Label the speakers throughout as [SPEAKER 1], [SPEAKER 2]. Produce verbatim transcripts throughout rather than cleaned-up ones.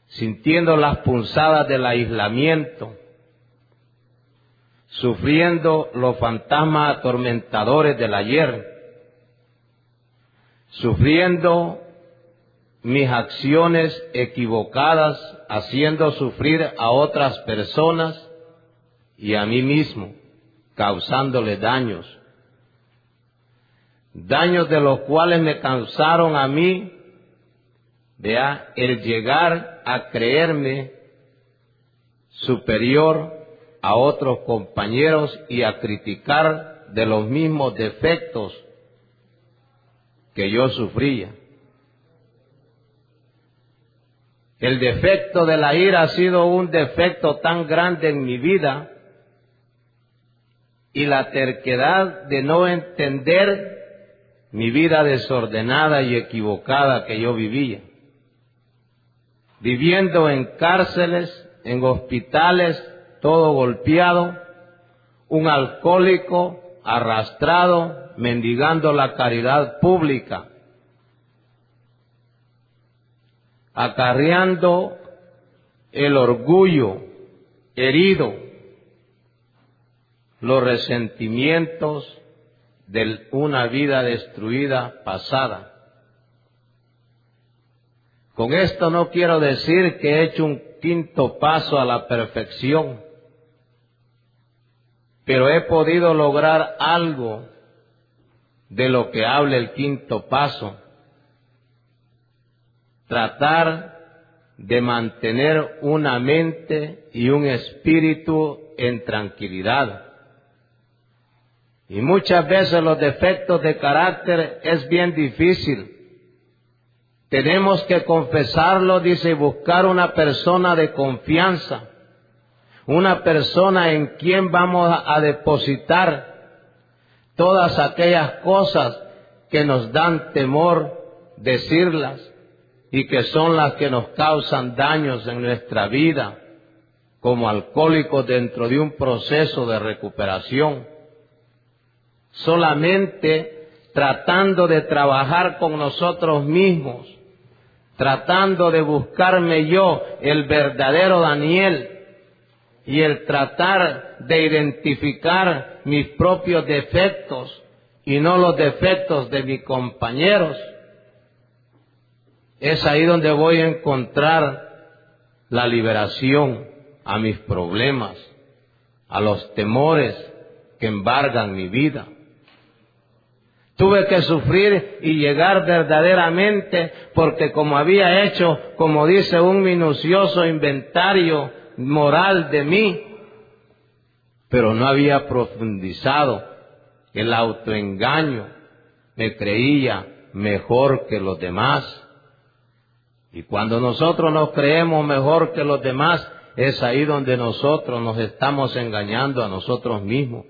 [SPEAKER 1] sintiendo las punzadas del aislamiento, sufriendo los fantasmas atormentadores del ayer, sufriendo mis acciones equivocadas, haciendo sufrir a otras personas y a mí mismo, causándole daños. Daños de los cuales me causaron a mí, vea, el llegar a creerme superior a otros compañeros y a criticar de los mismos defectos que yo sufría. El defecto de la ira ha sido un defecto tan grande en mi vida, y la terquedad de no entender mi vida desordenada y equivocada que yo vivía, viviendo en cárceles, en hospitales, todo golpeado, un alcohólico arrastrado, mendigando la caridad pública, acarreando el orgullo herido, los resentimientos de una vida destruida pasada. Con esto no quiero decir que he hecho un quinto paso a la perfección, pero he podido lograr algo de lo que habla el quinto paso. Tratar de mantener una mente y un espíritu en tranquilidad. Y muchas veces los defectos de carácter es bien difícil. Tenemos que confesarlo, dice, y buscar una persona de confianza, una persona en quien vamos a depositar todas aquellas cosas que nos dan temor decirlas y que son las que nos causan daños en nuestra vida, como alcohólicos dentro de un proceso de recuperación. Solamente tratando de trabajar con nosotros mismos, tratando de buscarme yo, el verdadero Daniel, y el tratar de identificar mis propios defectos y no los defectos de mis compañeros, es ahí donde voy a encontrar la liberación a mis problemas, a los temores que embargan mi vida. Tuve que sufrir y llegar verdaderamente porque como había hecho, como dice, un minucioso inventario moral de mí, pero no había profundizado el autoengaño, me creía mejor que los demás. Y cuando nosotros nos creemos mejor que los demás, es ahí donde nosotros nos estamos engañando a nosotros mismos.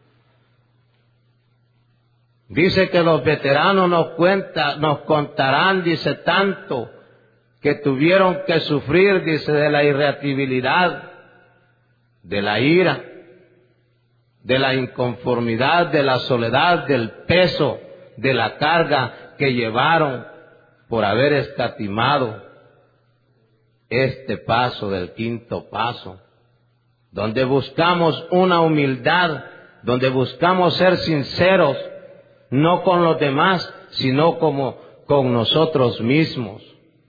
[SPEAKER 1] Dice que los veteranos nos cuenta, nos contarán, dice, tanto que tuvieron que sufrir, dice, de la irritabilidad, de la ira, de la inconformidad, de la soledad, del peso, de la carga que llevaron por haber escatimado este paso del quinto paso, donde buscamos una humildad, donde buscamos ser sinceros, no con los demás, sino como con nosotros mismos.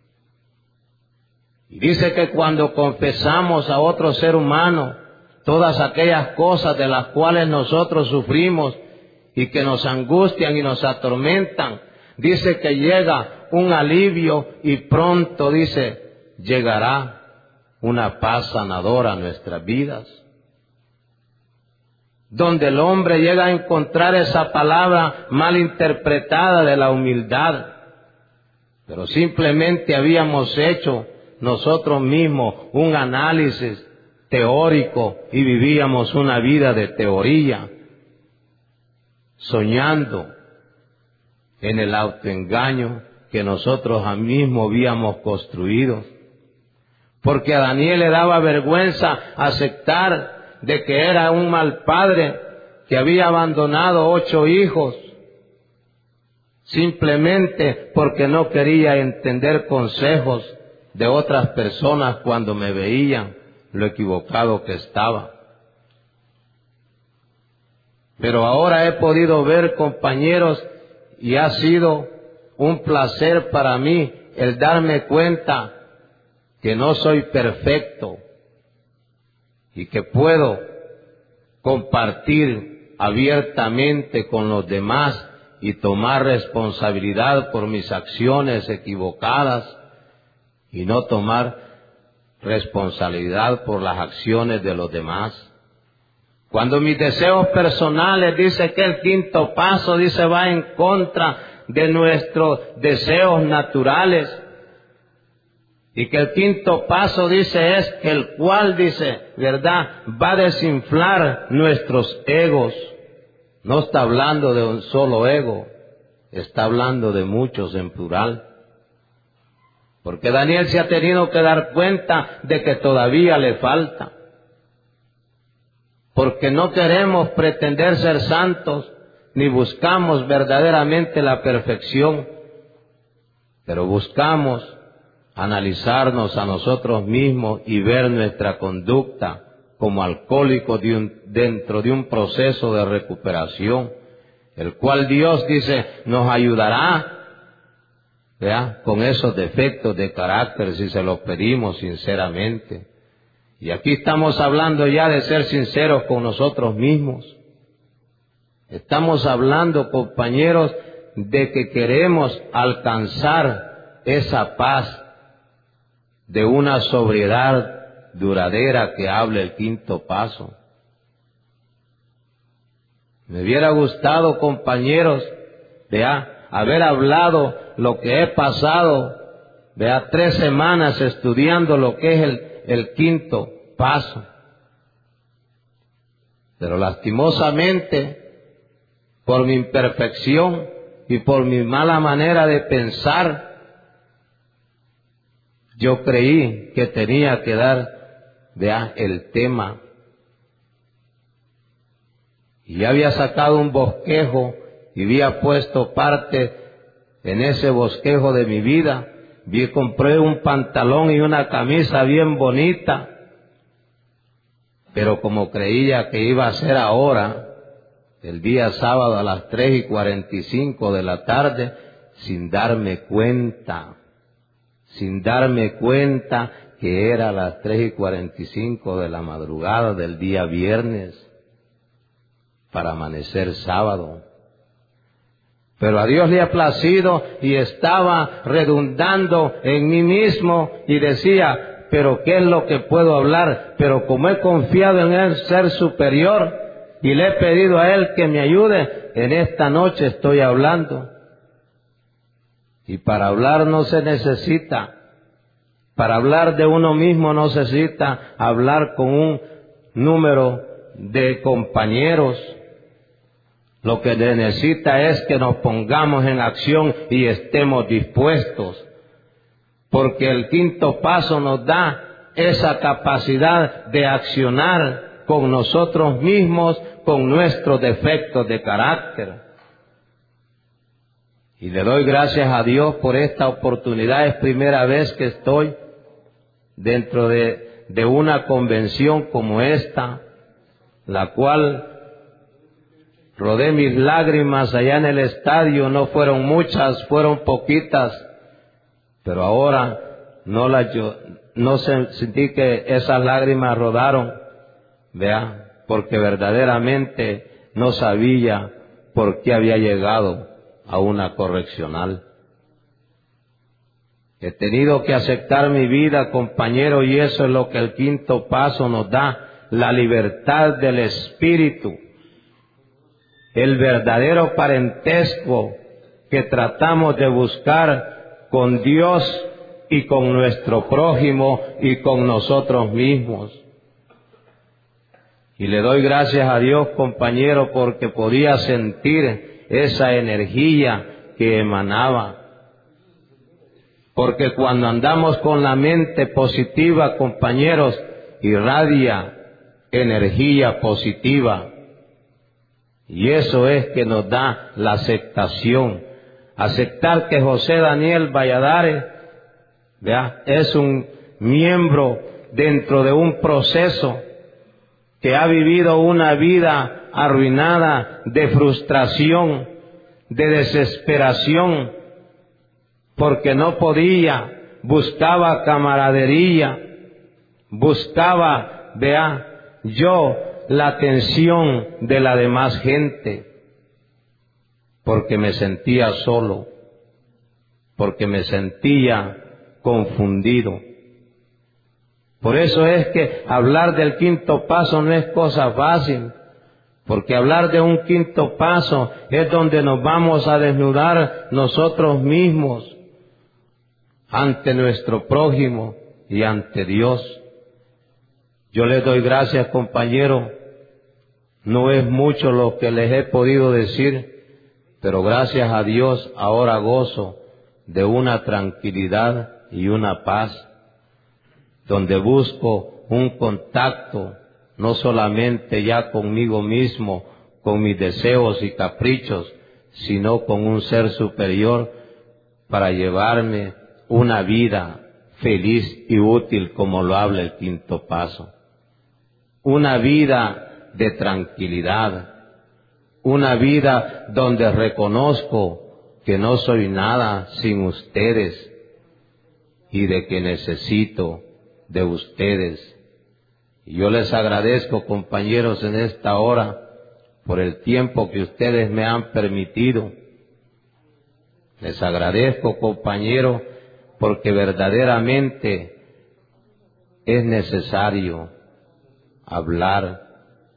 [SPEAKER 1] Y dice que cuando confesamos a otro ser humano todas aquellas cosas de las cuales nosotros sufrimos y que nos angustian y nos atormentan, dice que llega un alivio y pronto, dice, llegará una paz sanadora a nuestras vidas. Donde el hombre llega a encontrar esa palabra mal interpretada de la humildad, pero simplemente habíamos hecho nosotros mismos un análisis teórico y vivíamos una vida de teoría, soñando en el autoengaño que nosotros mismos habíamos construido. Porque a Daniel le daba vergüenza aceptar de que era un mal padre, que había abandonado ocho hijos, simplemente porque no quería entender consejos de otras personas cuando me veían lo equivocado que estaba. Pero ahora he podido ver, compañeros, y ha sido un placer para mí el darme cuenta que no soy perfecto y que puedo compartir abiertamente con los demás y tomar responsabilidad por mis acciones equivocadas y no tomar responsabilidad por las acciones de los demás. Cuando mis deseos personales, dice que el quinto paso, dice, va en contra de nuestros deseos naturales. Y que el quinto paso, dice, es el cual, dice, ¿verdad?, va a desinflar nuestros egos. No está hablando de un solo ego, está hablando de muchos en plural. Porque Daniel se ha tenido que dar cuenta de que todavía le falta. Porque no queremos pretender ser santos, ni buscamos verdaderamente la perfección, pero buscamos analizarnos a nosotros mismos y ver nuestra conducta como alcohólicos de un, dentro de un proceso de recuperación, el cual Dios dice nos ayudará, ¿verdad?, con esos defectos de carácter si se los pedimos sinceramente. Y aquí estamos hablando ya de ser sinceros con nosotros mismos. Estamos hablando, compañeros, de que queremos alcanzar esa paz de una sobriedad duradera que habla el quinto paso. Me hubiera gustado, compañeros, vea, haber hablado lo que he pasado, vea, tres semanas estudiando lo que es el el quinto paso. Pero lastimosamente, por mi imperfección y por mi mala manera de pensar, yo creí que tenía que dar, vea, el tema. Y ya había sacado un bosquejo y había puesto parte en ese bosquejo de mi vida. Vi, compré un pantalón y una camisa bien bonita, pero como creía que iba a ser ahora, el día sábado a las tres y cuarenta y cinco de la tarde, sin darme cuenta, sin darme cuenta que era a las tres y cuarenta y cinco de la madrugada del día viernes, para amanecer sábado. Pero a Dios le ha placido y estaba redundando en mí mismo y decía, pero ¿qué es lo que puedo hablar? Pero como he confiado en el ser superior y le he pedido a Él que me ayude, en esta noche estoy hablando. Y para hablar no se necesita, para hablar de uno mismo no se necesita hablar con un número de compañeros. Lo que necesita es que nos pongamos en acción y estemos dispuestos, porque el quinto paso nos da esa capacidad de accionar con nosotros mismos, con nuestros defectos de carácter. Y le doy gracias a Dios por esta oportunidad. Es primera vez que estoy dentro de, de una convención como esta, la cual rodé mis lágrimas allá en el estadio. No fueron muchas, fueron poquitas, pero ahora no las yo no sentí que esas lágrimas rodaron, vea, porque verdaderamente no sabía por qué había llegado a una correccional. He tenido que aceptar mi vida, compañero, y eso es lo que el quinto paso nos da, la libertad del espíritu. El verdadero parentesco que tratamos de buscar con Dios y con nuestro prójimo y con nosotros mismos. Y le doy gracias a Dios, compañero, porque podía sentir esa energía que emanaba. Porque cuando andamos con la mente positiva, compañeros, irradia energía positiva. Y eso es que nos da la aceptación. Aceptar que José Daniel Valladares ¿vea? Es un miembro dentro de un proceso que ha vivido una vida arruinada de frustración, de desesperación, porque no podía, buscaba camaradería, buscaba, vea, yo la atención de la demás gente, porque me sentía solo, porque me sentía confundido. Por eso es que hablar del quinto paso no es cosa fácil, porque hablar de un quinto paso es donde nos vamos a desnudar nosotros mismos ante nuestro prójimo y ante Dios. Yo les doy gracias, compañero. No es mucho lo que les he podido decir, pero gracias a Dios ahora gozo de una tranquilidad y una paz, donde busco un contacto, no solamente ya conmigo mismo, con mis deseos y caprichos, sino con un ser superior para llevarme una vida feliz y útil, como lo habla el quinto paso. Una vida de tranquilidad, una vida donde reconozco que no soy nada sin ustedes y de que necesito de ustedes. Y yo les agradezco, compañeros, en esta hora por el tiempo que ustedes me han permitido. Les agradezco, compañeros, porque verdaderamente es necesario hablar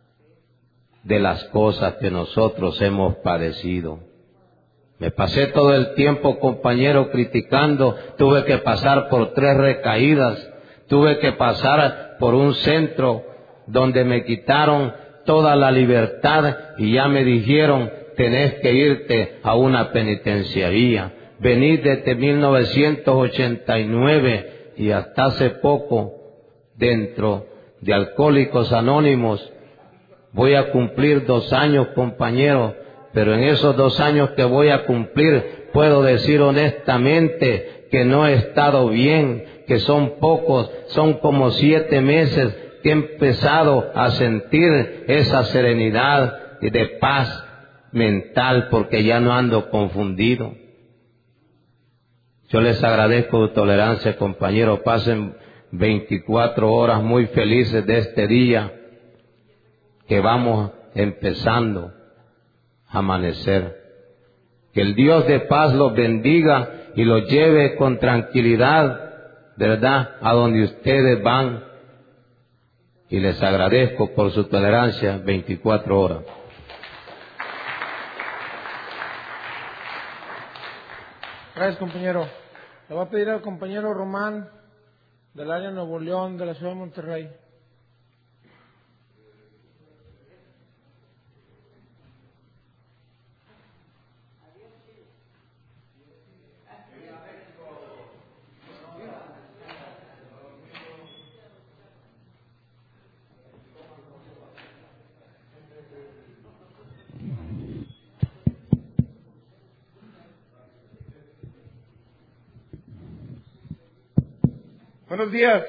[SPEAKER 1] de las cosas que nosotros hemos padecido. Me pasé todo el tiempo, compañero, criticando. Tuve que pasar por tres recaídas. Tuve que pasar por un centro donde me quitaron toda la libertad y ya me dijeron, tenés que irte a una penitenciaría. Vení desde mil novecientos ochenta y nueve y hasta hace poco dentro de Alcohólicos Anónimos. Voy a cumplir dos años, compañero, pero en esos dos años que voy a cumplir puedo decir honestamente que no he estado bien, que son pocos, son como siete meses que he empezado a sentir esa serenidad y de paz mental, porque ya no ando confundido. Yo les agradezco su tolerancia, compañeros. Pasen veinticuatro horas muy felices de este día que vamos empezando a amanecer. Que el Dios de paz los bendiga y los lleve con tranquilidad, ¿verdad?, a donde ustedes van. Y les agradezco por su tolerancia veinticuatro horas.
[SPEAKER 2] Gracias, compañero. Le voy a pedir al compañero Román, del área de Nuevo León, de la ciudad de Monterrey.
[SPEAKER 3] Buenos días.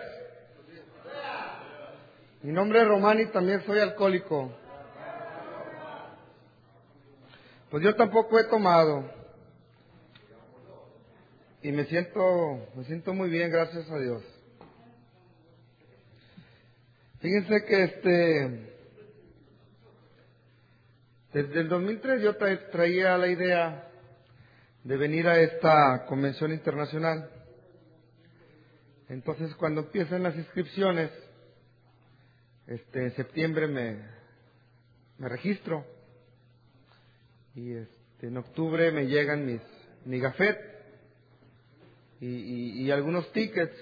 [SPEAKER 3] Mi nombre es Román y también soy alcohólico. Pues yo tampoco he tomado. Y me siento, me siento muy bien, gracias a Dios. Fíjense que este, desde el dos mil tres yo tra- traía la idea de venir a esta convención internacional. Entonces, cuando empiezan las inscripciones, este, en septiembre me, me registro y este, en octubre me llegan mis mi gafet y, y, y algunos tickets.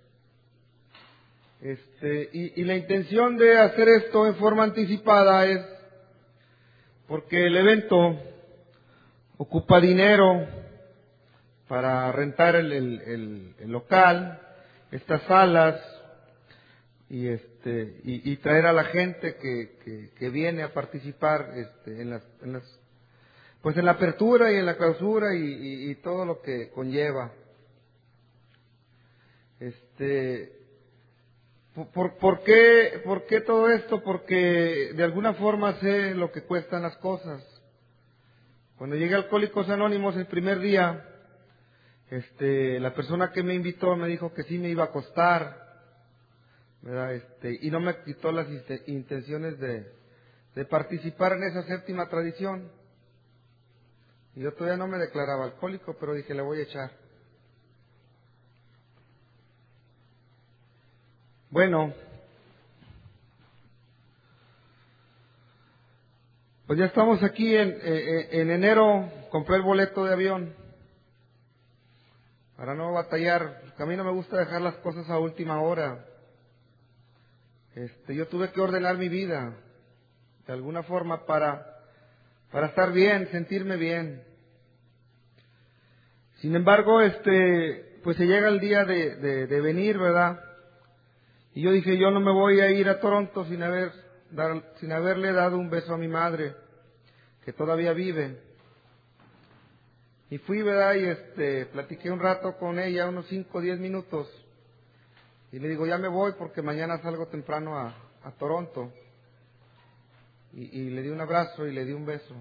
[SPEAKER 3] Este, y, y la intención de hacer esto en forma anticipada es porque el evento ocupa dinero para rentar el, el, el, el local, estas salas, y este y, y traer a la gente que, que, que viene a participar este, en las, en las pues en la apertura y en la clausura y, y, y todo lo que conlleva. Este, por, por, qué, ¿Por qué todo esto? Porque de alguna forma sé lo que cuestan las cosas. Cuando llegué a Alcohólicos Anónimos el primer día, este, la persona que me invitó me dijo que sí me iba a costar, ¿verdad? Este, y no me quitó las intenciones de, de participar en esa séptima tradición. Y yo todavía no me declaraba alcohólico, pero dije, le voy a echar. Bueno, pues ya estamos aquí en, en, en enero, compré el boleto de avión para no batallar, porque a mí no me gusta dejar las cosas a última hora. Este, yo tuve que ordenar mi vida de alguna forma para, para estar bien, sentirme bien. Sin embargo, este, pues se llega el día de, de, de venir, ¿verdad? Y yo dije, yo no me voy a ir a Toronto sin haber, dar, sin haberle dado un beso a mi madre, que todavía vive. Y fui, ¿verdad? Y este, platiqué un rato con ella, unos cinco o diez minutos. Y le digo, ya me voy porque mañana salgo temprano a, a Toronto. Y, y le di un abrazo y le di un beso.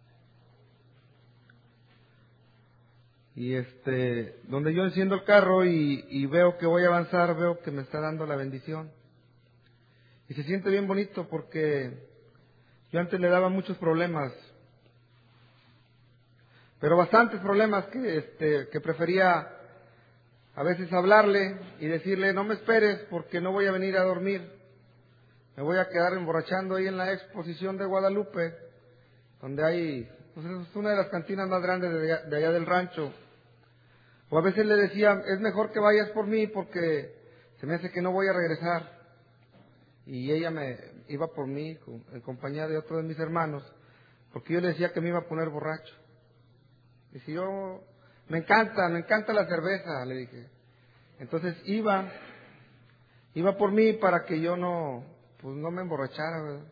[SPEAKER 3] Y este, donde yo enciendo el carro y, y veo que voy a avanzar, veo que me está dando la bendición. Y se siente bien bonito porque yo antes le daba muchos problemas. Pero bastantes problemas que, este, que prefería a veces hablarle y decirle, no me esperes porque no voy a venir a dormir. Me voy a quedar emborrachando ahí en la exposición de Guadalupe, donde hay, pues es una de las cantinas más grandes de allá, de allá del rancho. O a veces le decía, es mejor que vayas por mí porque se me hace que no voy a regresar. Y ella me iba por mí en compañía de otro de mis hermanos, porque yo le decía que me iba a poner borracho. Y si yo, me encanta, me encanta la cerveza, le dije. Entonces iba, iba por mí para que yo no, pues no me emborrachara, ¿verdad?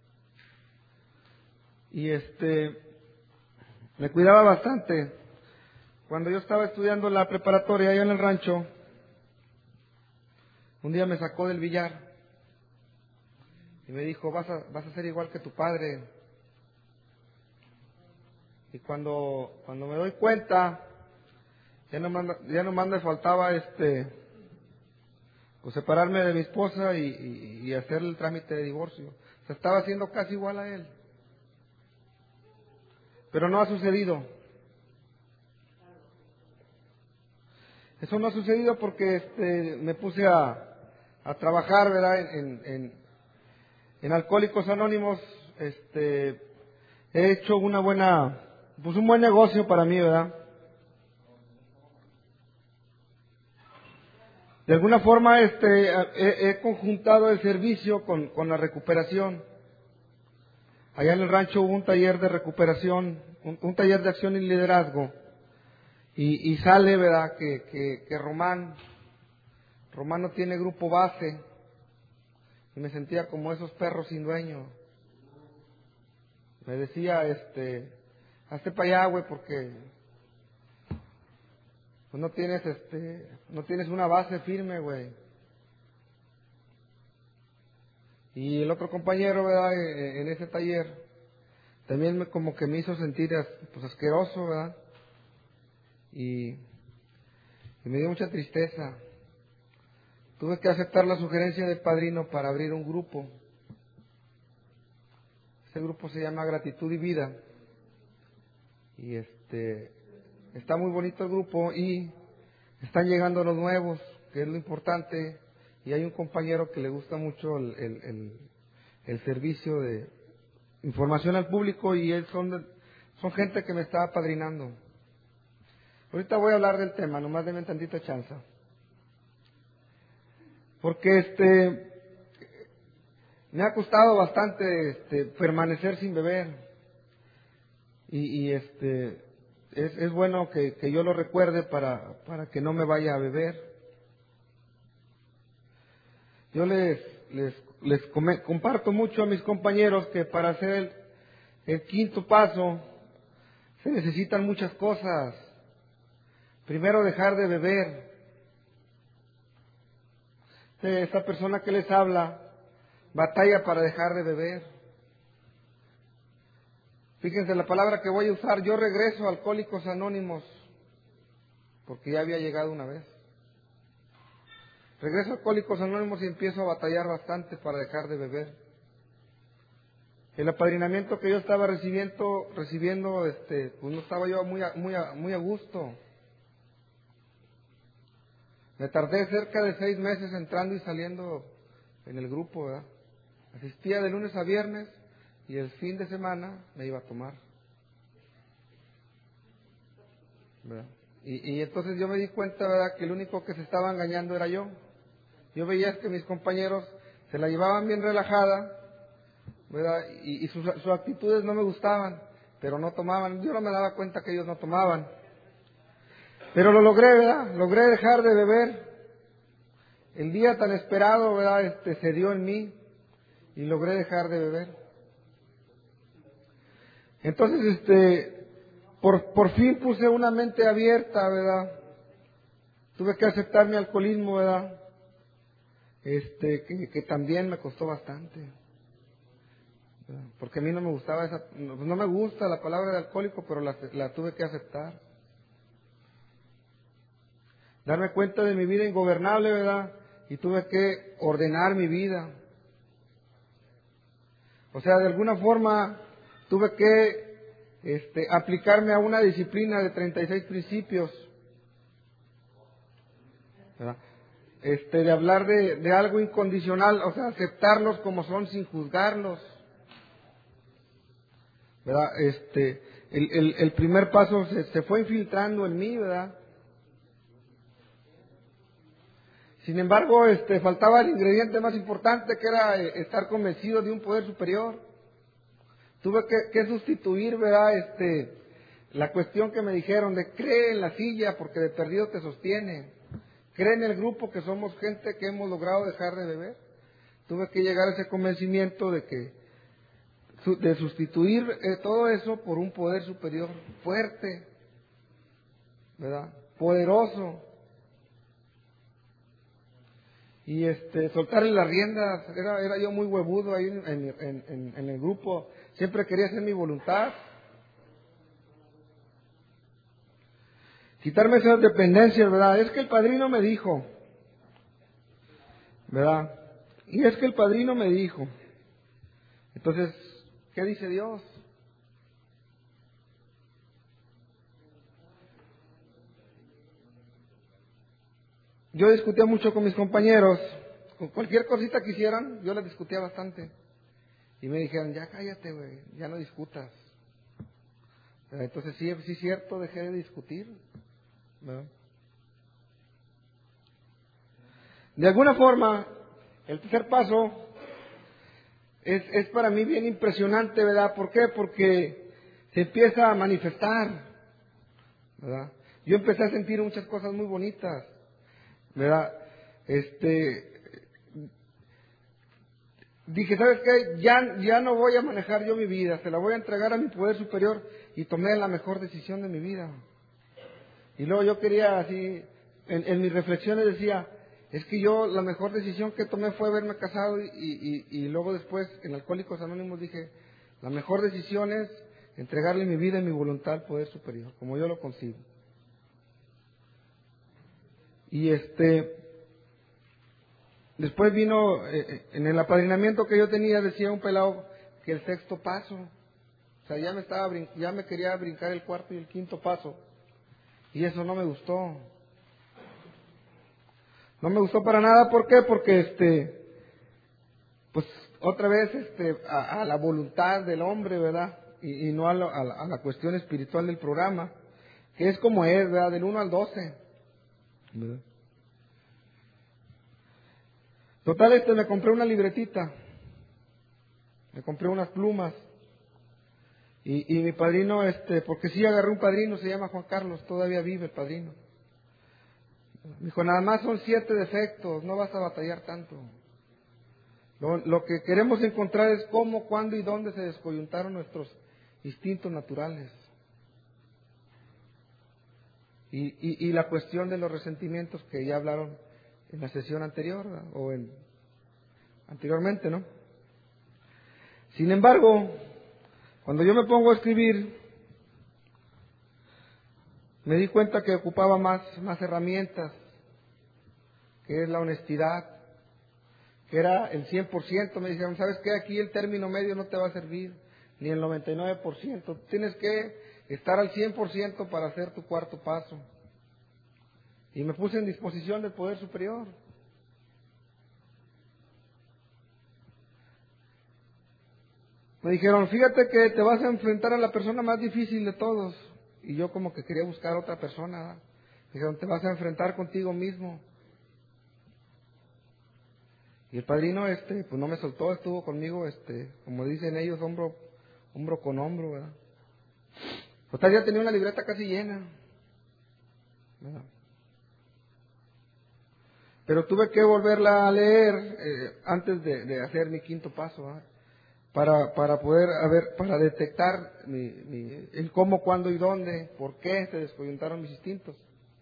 [SPEAKER 3] Y este, me cuidaba bastante. Cuando yo estaba estudiando la preparatoria allá en el rancho, un día me sacó del billar y me dijo, vas a, vas a ser igual que tu padre. Y cuando, cuando me doy cuenta, ya nomás, ya nomás me faltaba este, pues separarme de mi esposa y, y, y hacer el trámite de divorcio. O sea, estaba haciendo casi igual a él. Pero no ha sucedido. Eso no ha sucedido porque este, me puse a, a trabajar, ¿verdad? En, en, en Alcohólicos Anónimos, este, he hecho una buena, pues un buen negocio para mí, ¿verdad? De alguna forma, este, he, he conjuntado el servicio con, con la recuperación. Allá en el rancho hubo un taller de recuperación, un, un taller de acción y liderazgo. Y, y sale, ¿verdad?, que, que, que Román, Román no tiene grupo base. Y me sentía como esos perros sin dueño. Me decía, este, hazte para allá, güey, porque pues no tienes, este, no tienes una base firme, güey. Y el otro compañero, ¿verdad?, en, en ese taller, también me, como que me hizo sentir, pues, asqueroso, ¿verdad? Y, y me dio mucha tristeza. Tuve que aceptar la sugerencia del padrino para abrir un grupo. Ese grupo se llama Gratitud y Vida. Y este, está muy bonito el grupo y están llegando los nuevos, que es lo importante. Y hay un compañero que le gusta mucho el, el, el, el servicio de información al público y él son, de, son gente que me está apadrinando. Ahorita voy a hablar del tema, nomás denme tantita chance. Porque este me ha costado bastante este, permanecer sin beber. Y, y este es, es bueno que, que yo lo recuerde para, para que no me vaya a beber. Yo les, les, les come, comparto mucho a mis compañeros que para hacer el, el quinto paso se necesitan muchas cosas. Primero, dejar de beber. este, esta persona que les habla batalla para dejar de beber. Fíjense la palabra que voy a usar. Yo regreso a Alcohólicos Anónimos porque ya había llegado una vez. Regreso a Alcohólicos Anónimos y empiezo a batallar bastante para dejar de beber. El apadrinamiento que yo estaba recibiendo, recibiendo, este, pues no estaba yo muy a, muy a, muy a gusto. Me tardé cerca de seis meses entrando y saliendo en el grupo, ¿verdad? Asistía de lunes a viernes y el fin de semana me iba a tomar, ¿verdad? Y, y entonces yo me di cuenta, ¿verdad?, que el único que se estaba engañando era yo. Yo veía que mis compañeros se la llevaban bien relajada, ¿verdad? Y, y sus, sus actitudes no me gustaban, pero no tomaban. Yo no me daba cuenta que ellos no tomaban. Pero lo logré, ¿verdad? Logré dejar de beber. El día tan esperado, ¿verdad?, este, se dio en mí y logré dejar de beber. Entonces, este, por, por fin puse una mente abierta, ¿verdad? Tuve que aceptar mi alcoholismo, ¿verdad? Este, que, que también me costó bastante, ¿verdad? Porque a mí no me gustaba esa, no, no me gusta la palabra de alcohólico, pero la, la tuve que aceptar. Darme cuenta de mi vida ingobernable, ¿verdad? Y tuve que ordenar mi vida. O sea, de alguna forma tuve que este, aplicarme a una disciplina de treinta y seis principios, ¿verdad? Este, de hablar de, de algo incondicional, o sea, aceptarlos como son sin juzgarlos, ¿verdad? Este, el, el, el primer paso se, se fue infiltrando en mí, ¿verdad? Sin embargo, este, faltaba el ingrediente más importante, que era eh, estar convencido de un poder superior. Tuve que, que sustituir, ¿verdad?, este, la cuestión que me dijeron de cree en la silla porque de perdido te sostiene. Cree en el grupo que somos gente que hemos logrado dejar de beber. Tuve que llegar a ese convencimiento de que, de sustituir eh, todo eso por un poder superior fuerte, ¿verdad?, poderoso. Y este, soltarle las riendas. Era, era yo muy huevudo ahí en, en, en, en el grupo. Siempre quería hacer mi voluntad. Quitarme esas dependencias, ¿verdad? Es que el padrino me dijo, ¿verdad? Y es que el padrino me dijo. Entonces, ¿qué dice Dios? Yo discutía mucho con mis compañeros. Con cualquier cosita que hicieran, yo les discutía bastante. Y me dijeron, ya cállate, güey, ya no discutas. Entonces, sí, sí es cierto, dejé de discutir, ¿verdad? De alguna forma, el tercer paso es, es para mí bien impresionante, ¿verdad? ¿Por qué? Porque se empieza a manifestar, ¿verdad? Yo empecé a sentir muchas cosas muy bonitas, ¿verdad? Este, dije, ¿sabes qué? Ya, ya no voy a manejar yo mi vida, se la voy a entregar a mi poder superior, y tomé la mejor decisión de mi vida. Y luego yo quería así, en, en mis reflexiones decía, es que yo la mejor decisión que tomé fue haberme casado, y, y, y luego después en Alcohólicos Anónimos dije, la mejor decisión es entregarle mi vida y mi voluntad al poder superior, como yo lo concibo. Y este, después vino, eh, en el apadrinamiento que yo tenía, decía un pelado que el sexto paso, o sea, ya me estaba brin- ya me quería brincar el cuarto y el quinto paso, y eso no me gustó. No me gustó para nada. ¿Por qué? Porque este, pues otra vez este, a, a la voluntad del hombre, ¿verdad? Y, y no a, lo, a, la, a la cuestión espiritual del programa, que es como es, ¿verdad? Del uno al doce, ¿verdad? Total, este, me compré una libretita, me compré unas plumas, y, y mi padrino, este, porque sí agarré un padrino, se llama Juan Carlos, todavía vive el padrino. Me dijo, nada más son siete defectos, no vas a batallar tanto. Lo, lo que queremos encontrar es cómo, cuándo y dónde se descoyuntaron nuestros instintos naturales. Y, y, y la cuestión de los resentimientos que ya hablaron en la sesión anterior, ¿verdad? O en, anteriormente, ¿no? Sin embargo, cuando yo me pongo a escribir, me di cuenta que ocupaba más, más herramientas, que es la honestidad, que era el cien por ciento. Me dijeron, ¿sabes qué? Aquí el término medio no te va a servir, ni el noventa y nueve por ciento. Tienes que estar al cien por ciento para hacer tu cuarto paso. Y me puse en disposición del poder superior. Me dijeron, fíjate que te vas a enfrentar a la persona más difícil de todos. Y yo como que quería buscar otra persona, ¿verdad? Me dijeron, te vas a enfrentar contigo mismo. Y el padrino, este, pues no me soltó, estuvo conmigo, este, como dicen ellos, hombro, hombro con hombro, ¿verdad? Total, ya tenía una libreta casi llena, ¿verdad? Pero tuve que volverla a leer eh, antes de, de hacer mi quinto paso, ¿verdad? Para, para poder, a ver, para detectar mi, mi, el cómo, cuándo y dónde, por qué se descoyuntaron mis instintos.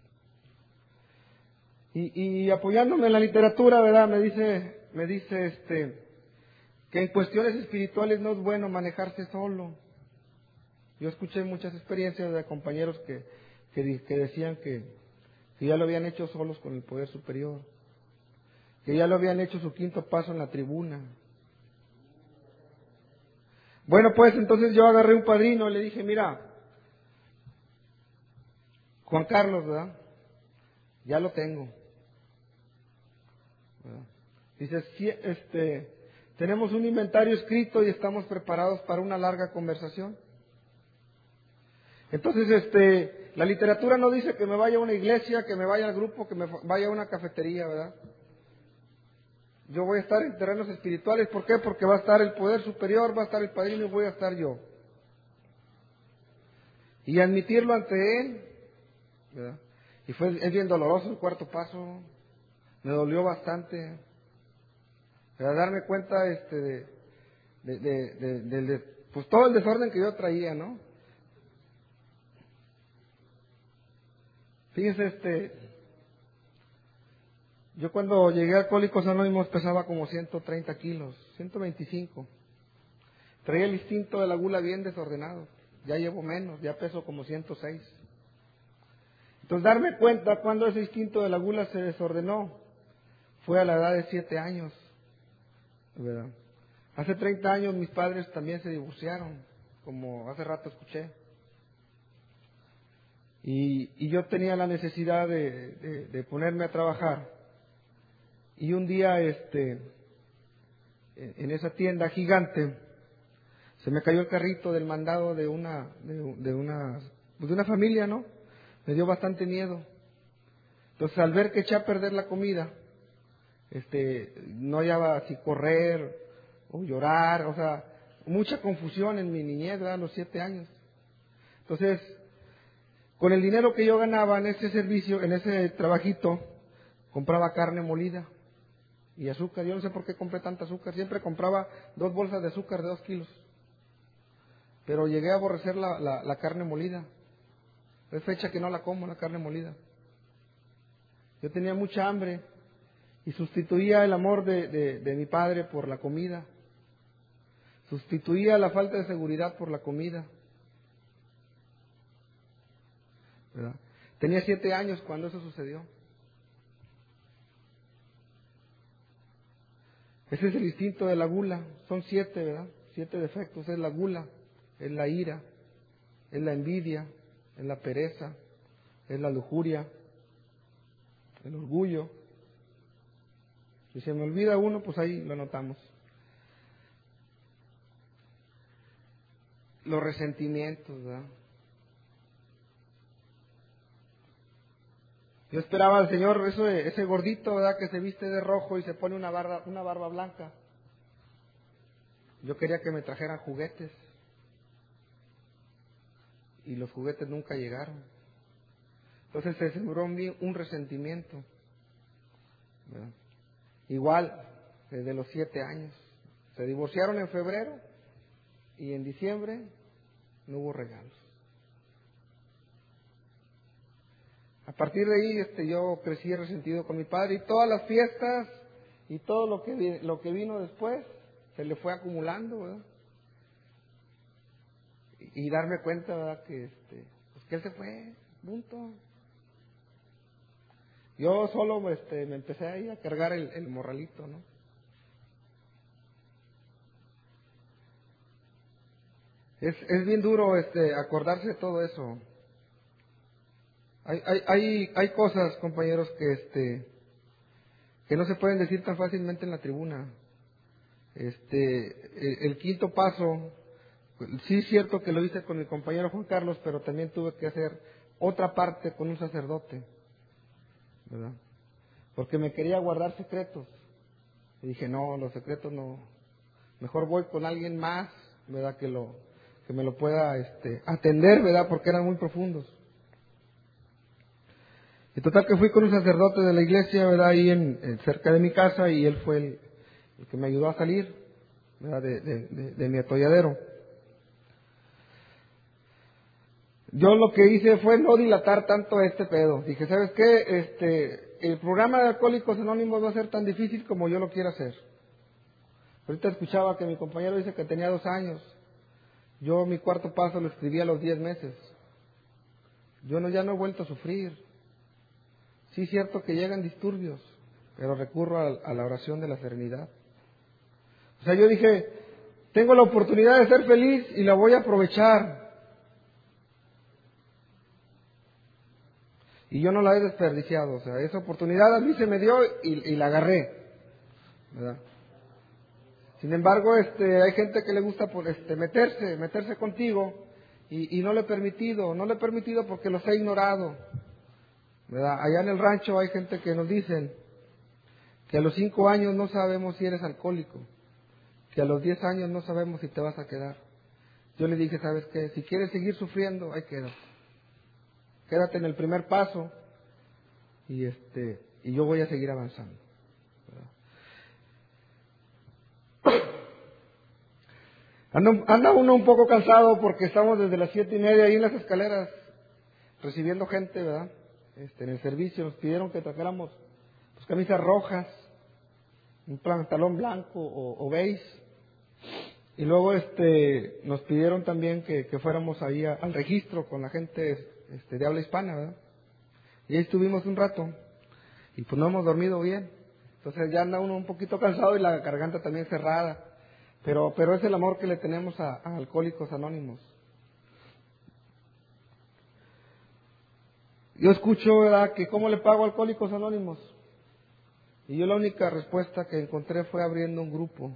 [SPEAKER 3] Y, y apoyándome en la literatura, ¿verdad? Me dice, me dice este, que en cuestiones espirituales no es bueno manejarse solo. Yo escuché muchas experiencias de compañeros que, que, que decían que, que ya lo habían hecho solos con el poder superior, que ya lo habían hecho su quinto paso en la tribuna. Bueno, pues entonces yo agarré un padrino y le dije, mira, Juan Carlos, ¿verdad? Ya lo tengo. ¿Verdad? Dice, sí, este, tenemos un inventario escrito y estamos preparados para una larga conversación. Entonces, este, la literatura no dice que me vaya a una iglesia, que me vaya al grupo, que me vaya a una cafetería, ¿verdad? Yo voy a estar en terrenos espirituales. ¿Por qué? Porque va a estar el poder superior, va a estar el padrino y voy a estar yo. Y admitirlo ante él, ¿verdad? Y fue, es bien doloroso el cuarto paso. Me dolió bastante. Para darme cuenta este, de, de, de, de, de, de pues todo el desorden que yo traía, ¿no? Fíjense, este, yo cuando llegué a Alcohólicos Anónimos pesaba como ciento treinta kilos, ciento veinticinco. Traía el instinto de la gula bien desordenado. Ya llevo menos, ya peso como ciento seis. Entonces, darme cuenta cuando ese instinto de la gula se desordenó fue a la edad de siete años, ¿verdad? Hace treinta años mis padres también se divorciaron, como hace rato escuché. Y, y yo tenía la necesidad de, de, de ponerme a trabajar. Y un día, este, en esa tienda gigante, se me cayó el carrito del mandado de una, de, de una, pues de una familia, ¿no? Me dio bastante miedo. Entonces, al ver que eché a perder la comida, este, no hallaba si correr o llorar, o sea, mucha confusión en mi niñez, ¿verdad? A los siete años. Entonces, con el dinero que yo ganaba en ese servicio, en ese trabajito, compraba carne molida y azúcar. Yo no sé por qué compré tanta azúcar. Siempre compraba dos bolsas de azúcar de dos kilos. Pero llegué a aborrecer la, la, la carne molida. Es fecha que no la como, la carne molida. Yo tenía mucha hambre y sustituía el amor de, de, de mi padre por la comida. Sustituía la falta de seguridad por la comida. ¿Verdad? Tenía siete años cuando eso sucedió. Ese es el instinto de la gula. Son siete, ¿verdad? Siete defectos. Es la gula, es la ira, es la envidia, es la pereza, es la lujuria, el orgullo. Si se me olvida uno, pues ahí lo anotamos. Los resentimientos, ¿verdad? Yo esperaba al Señor, eso, ese gordito, ¿verdad? Que se viste de rojo y se pone una barba, una barba blanca. Yo quería que me trajeran juguetes. Y los juguetes nunca llegaron. Entonces se sembró en mí un resentimiento, ¿verdad? Igual, desde los siete años. Se divorciaron en febrero y en diciembre no hubo regalos. a partir de ahí este, yo crecí resentido con mi padre, y todas las fiestas y todo lo que, vi- lo que vino después se le fue acumulando, ¿verdad? Y, y darme cuenta, ¿verdad? Que, este, pues que él se fue, punto. Yo solo este, me empecé ahí a cargar el, el morralito, ¿no? Es, es bien duro este, acordarse de todo eso. Hay, hay, hay, hay cosas, compañeros, que este que no se pueden decir tan fácilmente en la tribuna. Este, el, el quinto paso, sí es cierto que lo hice con mi compañero Juan Carlos, pero también tuve que hacer otra parte con un sacerdote, ¿verdad? Porque me quería guardar secretos. Y dije, no, los secretos no. Mejor voy con alguien más, ¿verdad? Que lo que me lo pueda este, atender, ¿verdad? Porque eran muy profundos. Y total que fui con un sacerdote de la iglesia, ¿verdad? Ahí en, en cerca de mi casa, y él fue el, el que me ayudó a salir, ¿verdad? De, de, de, de mi atolladero. Yo lo que hice fue no dilatar tanto este pedo. Dije, ¿sabes qué? Este, el programa de Alcohólicos Anónimos va a ser tan difícil como yo lo quiera hacer. Ahorita escuchaba que mi compañero dice que tenía dos años. Yo mi cuarto paso lo escribí a los diez meses. Yo no, ya no he vuelto a sufrir. Sí es cierto que llegan disturbios, pero recurro a, a la oración de la serenidad. O sea, yo dije, tengo la oportunidad de ser feliz y la voy a aprovechar. Y yo no la he desperdiciado. O sea, esa oportunidad a mí se me dio y, y la agarré, ¿verdad? Sin embargo, este, hay gente que le gusta por, este, meterse, meterse contigo, y, y no le he permitido, no le he permitido porque los he ignorado, ¿verdad? Allá en el rancho hay gente que nos dicen que a los cinco años no sabemos si eres alcohólico, que a los diez años no sabemos si te vas a quedar. Yo le dije, ¿sabes qué? Si quieres seguir sufriendo, ahí quédate. Quédate en el primer paso y este y yo voy a seguir avanzando, ¿verdad? Anda, anda uno un poco cansado porque estamos desde las siete y media ahí en las escaleras recibiendo gente, ¿verdad? Este, en el servicio nos pidieron que trajéramos pues, camisas rojas, un pantalón blanco o, o beige, y luego este nos pidieron también que, que fuéramos ahí a, al registro con la gente este, de habla hispana, ¿verdad? Y ahí estuvimos un rato y pues no hemos dormido bien, entonces ya anda uno un poquito cansado y la garganta también cerrada. Pero, pero es el amor que le tenemos a, a Alcohólicos Anónimos. Yo escucho, ¿verdad?, que cómo le pago a Alcohólicos Anónimos. Y yo la única respuesta que encontré fue abriendo un grupo,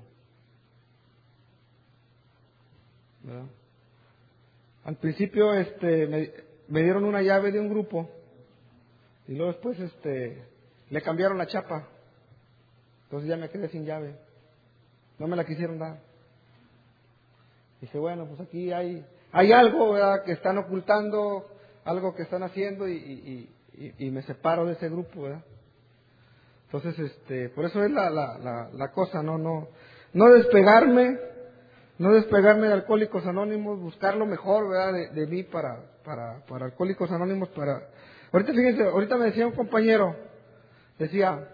[SPEAKER 3] ¿verdad? Al principio este, me, me dieron una llave de un grupo y luego después este, le cambiaron la chapa. Entonces ya me quedé sin llave. No me la quisieron dar. Dije, bueno, pues aquí hay hay algo, ¿verdad?, que están ocultando, algo que están haciendo, y, y, y, y me separo de ese grupo, ¿verdad? Entonces, este, por eso es la, la, la, la cosa, no, no, no despegarme, no despegarme de Alcohólicos Anónimos, buscar lo mejor, ¿verdad?, de, de mí para, para, para Alcohólicos Anónimos, para... Ahorita fíjense, ahorita me decía un compañero, decía,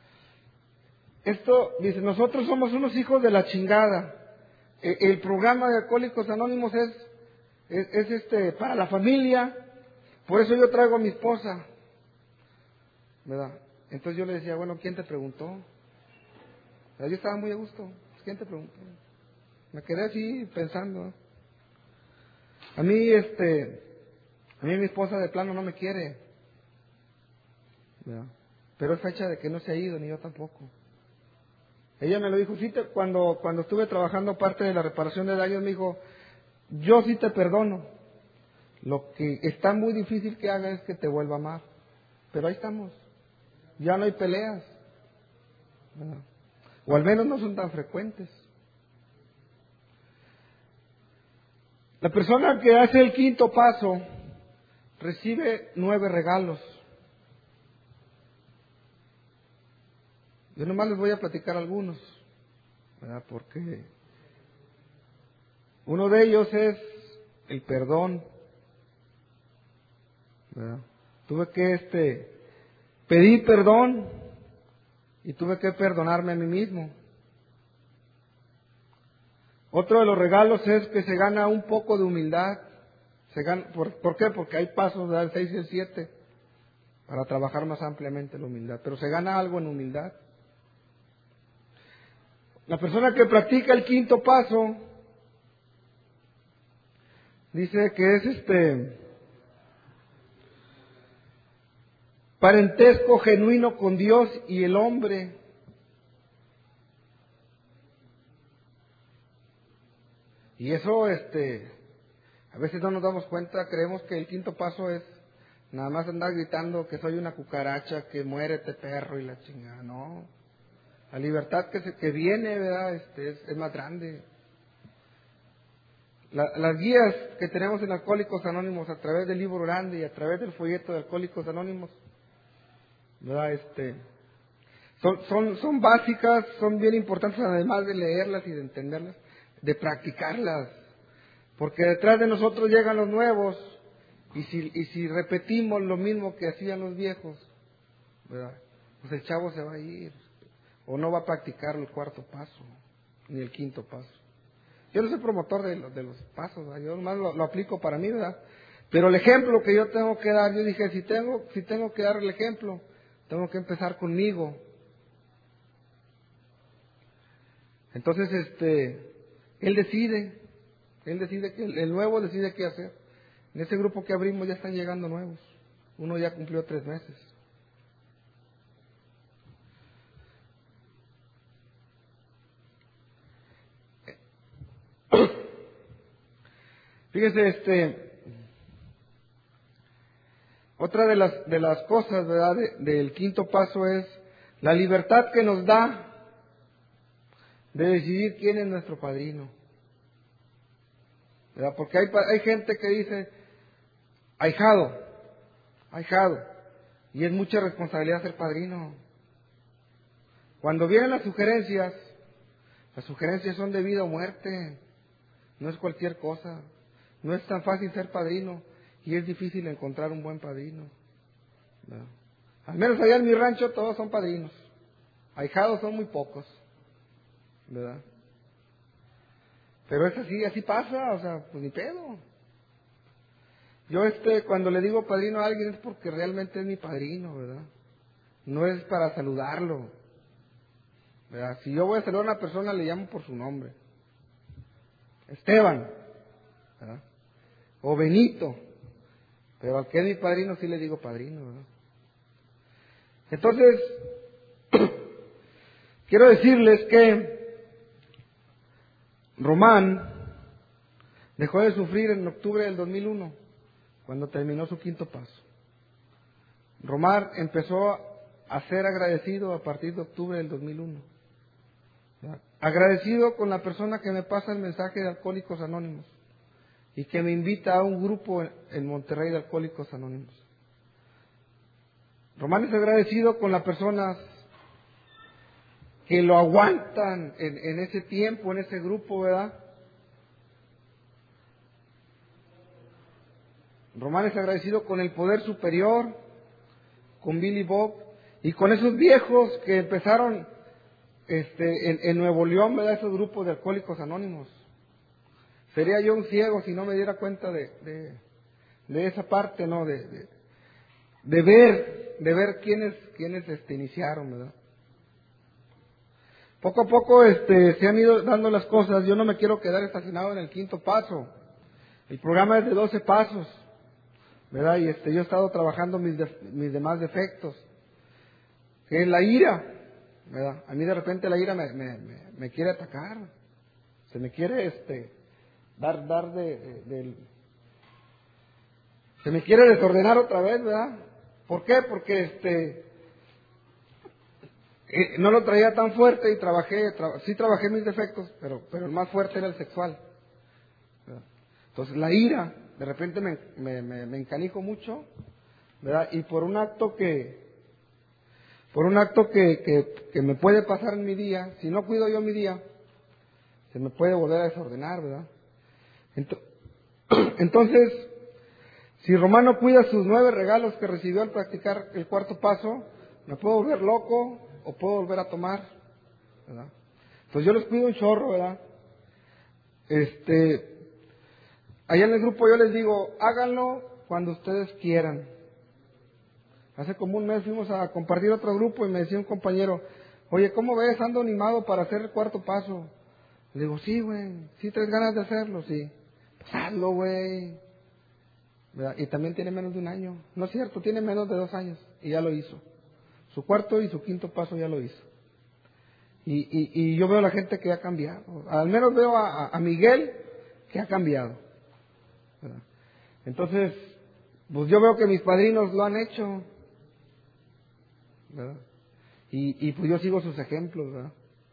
[SPEAKER 3] esto, dice, nosotros somos unos hijos de la chingada. El, el programa de Alcohólicos Anónimos es, es, es este, para la familia, por eso yo traigo a mi esposa, ¿verdad? Entonces yo le decía, bueno, ¿quién te preguntó? O sea, yo estaba muy a gusto, ¿quién te preguntó? Me quedé así pensando. A mí, este, a mí mi esposa de plano no me quiere, ¿verdad? Pero es fecha de que no se ha ido, ni yo tampoco. Ella me lo dijo, sí te, cuando, cuando estuve trabajando parte de la reparación de daños, me dijo, yo sí te perdono. Lo que está muy difícil que haga es que te vuelva a amar. Pero ahí estamos. Ya no hay peleas, ¿verdad? O al menos no son tan frecuentes. La persona que hace el quinto paso recibe nueve regalos. Yo nomás les voy a platicar algunos, ¿verdad? Porque uno de ellos es el perdón, ¿verdad? Tuve que este, pedir perdón y tuve que perdonarme a mí mismo. Otro de los regalos es que se gana un poco de humildad. Se gana, ¿por, ¿Por qué? Porque hay pasos del seis y el siete para trabajar más ampliamente la humildad. Pero se gana algo en humildad. La persona que practica el quinto paso dice que es este parentesco genuino con Dios y el hombre. Y eso, este, a veces no nos damos cuenta, creemos que el quinto paso es nada más andar gritando que soy una cucaracha, que muérete perro y la chingada. No, la libertad que, se, que viene, ¿verdad? Este, es, es más grande. La, las guías que tenemos en Alcohólicos Anónimos a través del libro grande y a través del folleto de Alcohólicos Anónimos, ¿verdad? Este, son, son, son básicas, son bien importantes, además de leerlas y de entenderlas, de practicarlas, porque detrás de nosotros llegan los nuevos, y si, y si repetimos lo mismo que hacían los viejos, ¿verdad? Pues el chavo se va a ir, o no va a practicar el cuarto paso, ni el quinto paso. Yo no soy promotor de, los, de los pasos, ¿verdad? Yo nomás lo, lo aplico para mí, ¿verdad? Pero el ejemplo que yo tengo que dar, yo dije, si tengo, si tengo que dar el ejemplo, tengo que empezar conmigo. Entonces, este, él decide, él decide, que el nuevo decide qué hacer. En ese grupo que abrimos ya están llegando nuevos. Uno ya cumplió tres meses. Fíjese, este, otra de las de las cosas, ¿verdad?, de, del quinto paso es la libertad que nos da de decidir quién es nuestro padrino, ¿verdad? Porque hay hay gente que dice ahijado, ahijado, y es mucha responsabilidad ser padrino. Cuando vienen las sugerencias, las sugerencias son de vida o muerte, no es cualquier cosa. No es tan fácil ser padrino y es difícil encontrar un buen padrino, ¿verdad? Al menos allá en mi rancho todos son padrinos. Ahijados son muy pocos, ¿verdad? Pero es así, así pasa, o sea, pues ni pedo. Yo este, cuando le digo padrino a alguien es porque realmente es mi padrino, ¿verdad? No es para saludarlo, ¿verdad? Si yo voy a saludar a una persona le llamo por su nombre. Esteban, ¿verdad? O Benito, pero al que es mi padrino sí le digo padrino, ¿verdad? Entonces, quiero decirles que Román dejó de sufrir en octubre del dos mil uno, cuando terminó su quinto paso. Román empezó a ser agradecido a partir de octubre del dos mil uno. ¿Verdad? Agradecido con la persona que me pasa el mensaje de Alcohólicos Anónimos y que me invita a un grupo en Monterrey de Alcohólicos Anónimos. Román es agradecido con las personas que lo aguantan en, en ese tiempo, en ese grupo, ¿verdad? Román es agradecido con el poder superior, con Billy Bob y con esos viejos que empezaron este, en, en Nuevo León, ¿verdad? Esos grupos de Alcohólicos Anónimos. Sería yo un ciego si no me diera cuenta de, de, de esa parte, ¿no? De, de, de ver, de ver quiénes, quiénes este, iniciaron, ¿verdad? Poco a poco este, se han ido dando las cosas. Yo no me quiero quedar estacionado en el quinto paso. El programa es de doce pasos, ¿verdad? Y este, yo he estado trabajando mis, de, mis demás defectos, que es la ira, ¿verdad? A mí de repente la ira me, me, me, me quiere atacar, se me quiere este, dar, dar de, de, de, se me quiere desordenar otra vez, ¿verdad? ¿Por qué? Porque este, eh, no lo traía tan fuerte y trabajé, tra, sí trabajé mis defectos, pero, pero el más fuerte era el sexual, ¿verdad? Entonces la ira, de repente me, me, me, me encanijo mucho, ¿verdad? Y por un acto que, por un acto que, que, que me puede pasar en mi día, si no cuido yo mi día, se me puede volver a desordenar, ¿verdad? Entonces, Si Román no cuida sus nueve regalos que recibió al practicar el cuarto paso, me puedo volver loco o puedo volver a tomar, ¿verdad? Entonces yo les cuido un chorro, ¿verdad? Este, allá en el grupo yo les digo, háganlo cuando ustedes quieran. Hace como un mes fuimos a compartir otro grupo y me decía un compañero, oye, ¿cómo ves? Ando animado para hacer el cuarto paso. Le digo, sí, güey, sí traes ganas de hacerlo, sí. Pues hazlo, güey. ¿Verdad? Y también tiene menos de un año. No es cierto, tiene menos de dos años y ya lo hizo. Su cuarto y su quinto paso ya lo hizo. Y, y, y yo veo a la gente que ha cambiado. Al menos veo a, a Miguel que ha cambiado, ¿verdad? Entonces, pues yo veo que mis padrinos lo han hecho, ¿verdad? Y, y pues yo sigo sus ejemplos, ¿verdad?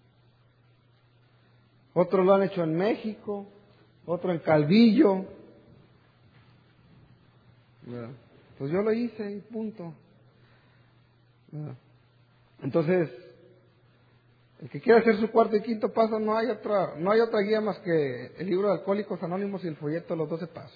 [SPEAKER 3] Otros lo han hecho en México, otro en Calvillo, ¿verdad? Pues yo lo hice y punto, ¿verdad? Entonces, el que quiera hacer su cuarto y quinto paso, no hay otra, no hay otra guía más que el libro de Alcohólicos Anónimos y el folleto de los doce pasos.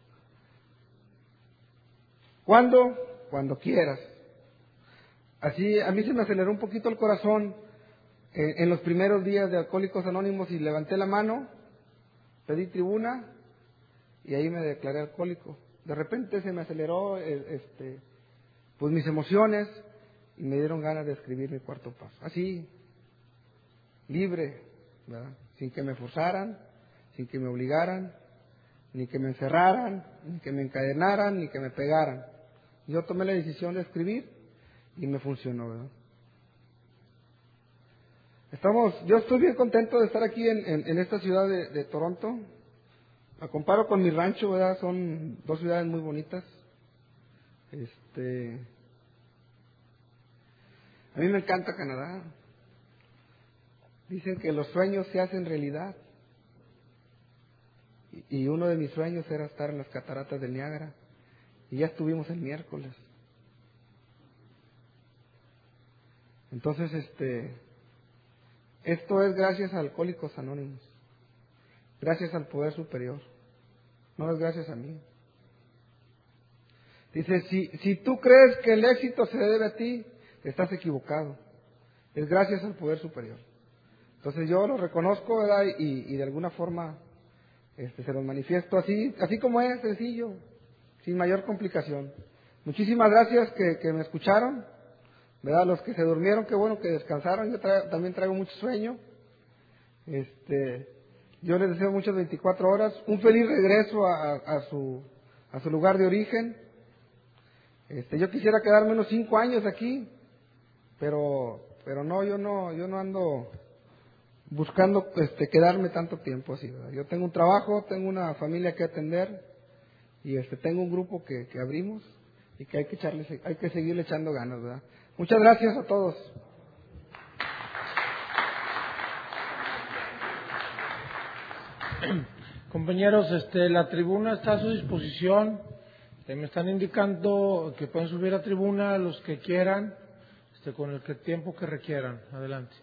[SPEAKER 3] ¿Cuándo? Cuando quieras. Así, a mí se me aceleró un poquito el corazón en, en los primeros días de Alcohólicos Anónimos y levanté la mano, pedí tribuna y ahí me declaré alcohólico. De repente se me aceleró este, pues mis emociones y me dieron ganas de escribir mi cuarto paso. Así, libre, ¿verdad? Sin que me forzaran, sin que me obligaran, ni que me encerraran, ni que me encadenaran, ni que me pegaran. Yo tomé la decisión de escribir y me funcionó, ¿verdad? Estamos, yo estoy bien contento de estar aquí en, en, en esta ciudad de, de Toronto. La comparo con mi rancho, ¿verdad? Son dos ciudades muy bonitas. Este, a mí me encanta Canadá. Dicen que los sueños se hacen realidad. Y, y uno de mis sueños era estar en las cataratas del Niágara. Y ya estuvimos el miércoles. Entonces, este, esto es gracias a Alcohólicos Anónimos. Gracias al poder superior. No es gracias a mí. Dice, si, si tú crees que el éxito se debe a ti, estás equivocado. Es gracias al poder superior. Entonces yo lo reconozco, ¿verdad? Y, y de alguna forma este, se los manifiesto así, así como es, sencillo, sin mayor complicación. Muchísimas gracias que, que me escucharon, ¿verdad? Los que se durmieron, qué bueno que descansaron. Yo traigo, también traigo mucho sueño. Este, yo les deseo muchas veinticuatro horas, un feliz regreso a, a, a su a su lugar de origen. Este, yo quisiera quedarme unos cinco años aquí, pero pero no, yo no yo no ando buscando este quedarme tanto tiempo así, ¿verdad? Yo tengo un trabajo, tengo una familia que atender y este tengo un grupo que, que abrimos y que hay que echarle, hay que seguirle echando ganas, ¿verdad? Muchas gracias a todos.
[SPEAKER 2] Compañeros, este, la tribuna está a su disposición. Eh, me están indicando que pueden subir a tribuna los que quieran, este, con el que, tiempo que requieran. Adelante.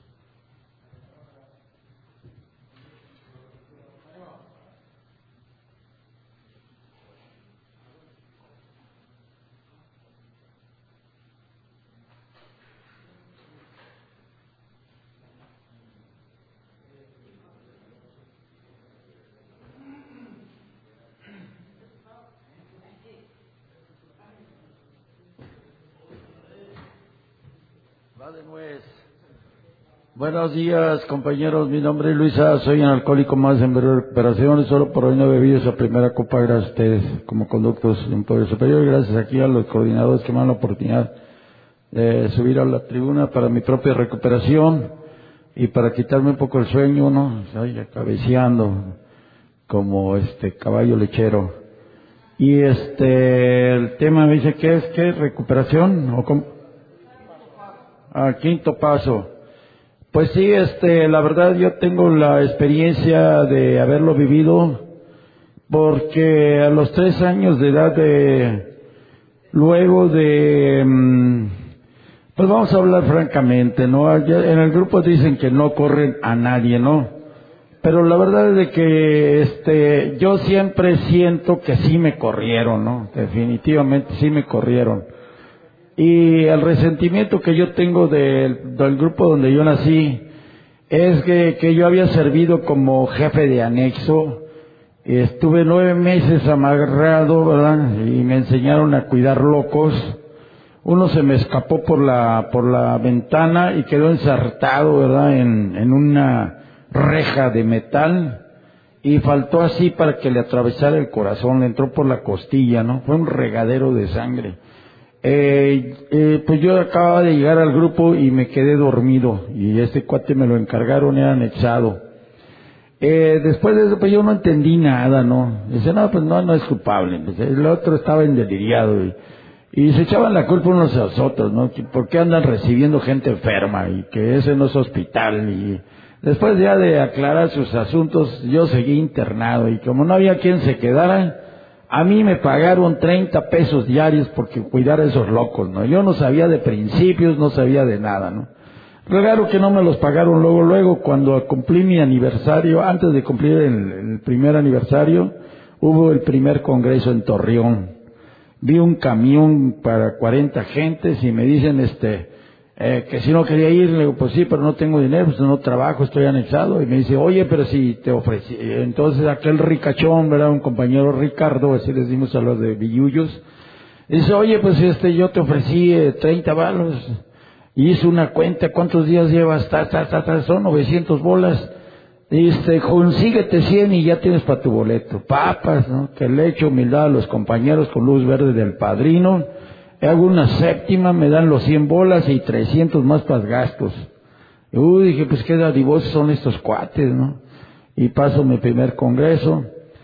[SPEAKER 4] Buenos días, compañeros. Mi nombre es Luisa, soy un alcohólico más en recuperación. Solo por hoy no he bebido esa primera copa, gracias a ustedes, como conductos de un poder superior. Gracias aquí a los coordinadores que me dan la oportunidad de subir a la tribuna para mi propia recuperación y para quitarme un poco el sueño, ¿no? Ay, cabeceando como este caballo lechero. Y este, el tema me dice que es, ¿qué? ¿Recuperación? ¿O cómo? Ah, quinto paso. Pues sí, este, la verdad yo tengo la experiencia de haberlo vivido, porque a los tres años de edad de, luego de, pues vamos a hablar francamente, ¿no? En el grupo dicen que no corren a nadie, ¿no? pero la verdad es de que este yo siempre siento que sí me corrieron, ¿no? Definitivamente sí me corrieron. Y el resentimiento que yo tengo del, del grupo donde yo nací es que, que yo había servido como jefe de anexo. Estuve nueve meses amarrado, ¿verdad? Y me enseñaron a cuidar locos. Uno se me escapó por la por la ventana y quedó ensartado, ¿verdad? En, en una reja de metal y faltó así para que le atravesara el corazón, le entró por la costilla, ¿no? Fue un regadero de sangre. Eh, eh, pues yo acababa de llegar al grupo y me quedé dormido y este cuate me lo encargaron, era anexado. Eh, después de eso pues yo no entendí nada, ¿no? Dice, no, pues no, no es culpable. Pues, el otro estaba endeliriado y, y se echaban la culpa unos a los otros, ¿no? ¿Por qué andan recibiendo gente enferma y que ese no es hospital? Y después ya de aclarar sus asuntos, yo seguí internado y como no había quien se quedara, a mí me pagaron treinta pesos diarios porque cuidara a esos locos, ¿no? Yo no sabía de principios, no sabía de nada, ¿no? Claro que no me los pagaron luego, luego, cuando cumplí mi aniversario, antes de cumplir el, el primer aniversario, hubo el primer congreso en Torreón. Vi un camión para cuarenta gentes y me dicen, este, eh, que si no quería ir, le digo, pues sí, pero no tengo dinero, pues no trabajo, estoy anexado. Y me dice, oye, pero si te ofrecí. Entonces aquel ricachón, ¿verdad? Un compañero Ricardo, así les dimos a los de Villullos, dice, oye, pues este, yo te ofrecí eh, treinta valos. Y hizo una cuenta, ¿cuántos días llevas? Ta, ta, ta, ta, son novecientos bolas. Dice, consíguete cien y ya tienes para tu boleto. Papas, ¿no? Que le echo humildad a los compañeros con luz verde del padrino. Hago una séptima, me dan los cien bolas y trescientos más para gastos. Uy, dije, pues qué dadivosos son estos cuates, ¿no? Y paso mi primer congreso.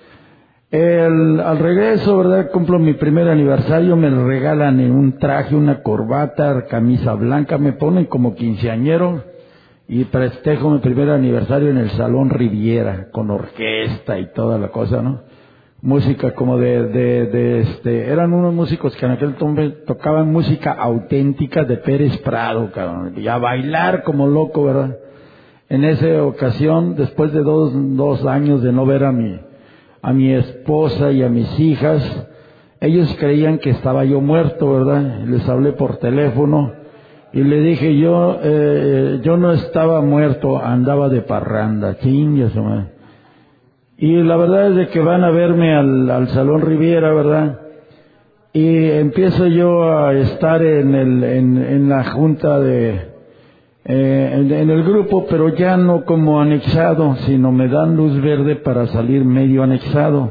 [SPEAKER 4] El, al regreso, ¿verdad? Cumplo mi primer aniversario, me regalan un traje, una corbata, camisa blanca, me ponen como quinceañero y festejo mi primer aniversario en el Salón Riviera, con orquesta y toda la cosa, ¿no? Música como de, de, de este, eran unos músicos que en aquel entonces tocaban música auténtica de Pérez Prado, cabrón, y a bailar como loco, ¿verdad? En esa ocasión, después de dos, dos años de no ver a mi a mi esposa y a mis hijas, ellos creían que estaba yo muerto, ¿verdad? Les hablé por teléfono y le dije yo, eh, yo no estaba muerto, andaba de parranda, chingas, man. Y la verdad es de que van a verme al, al Salón Riviera, ¿verdad? Y empiezo yo a estar en el, en, en la junta de, Eh, en, en el grupo, pero ya no como anexado, sino me dan luz verde para salir medio anexado,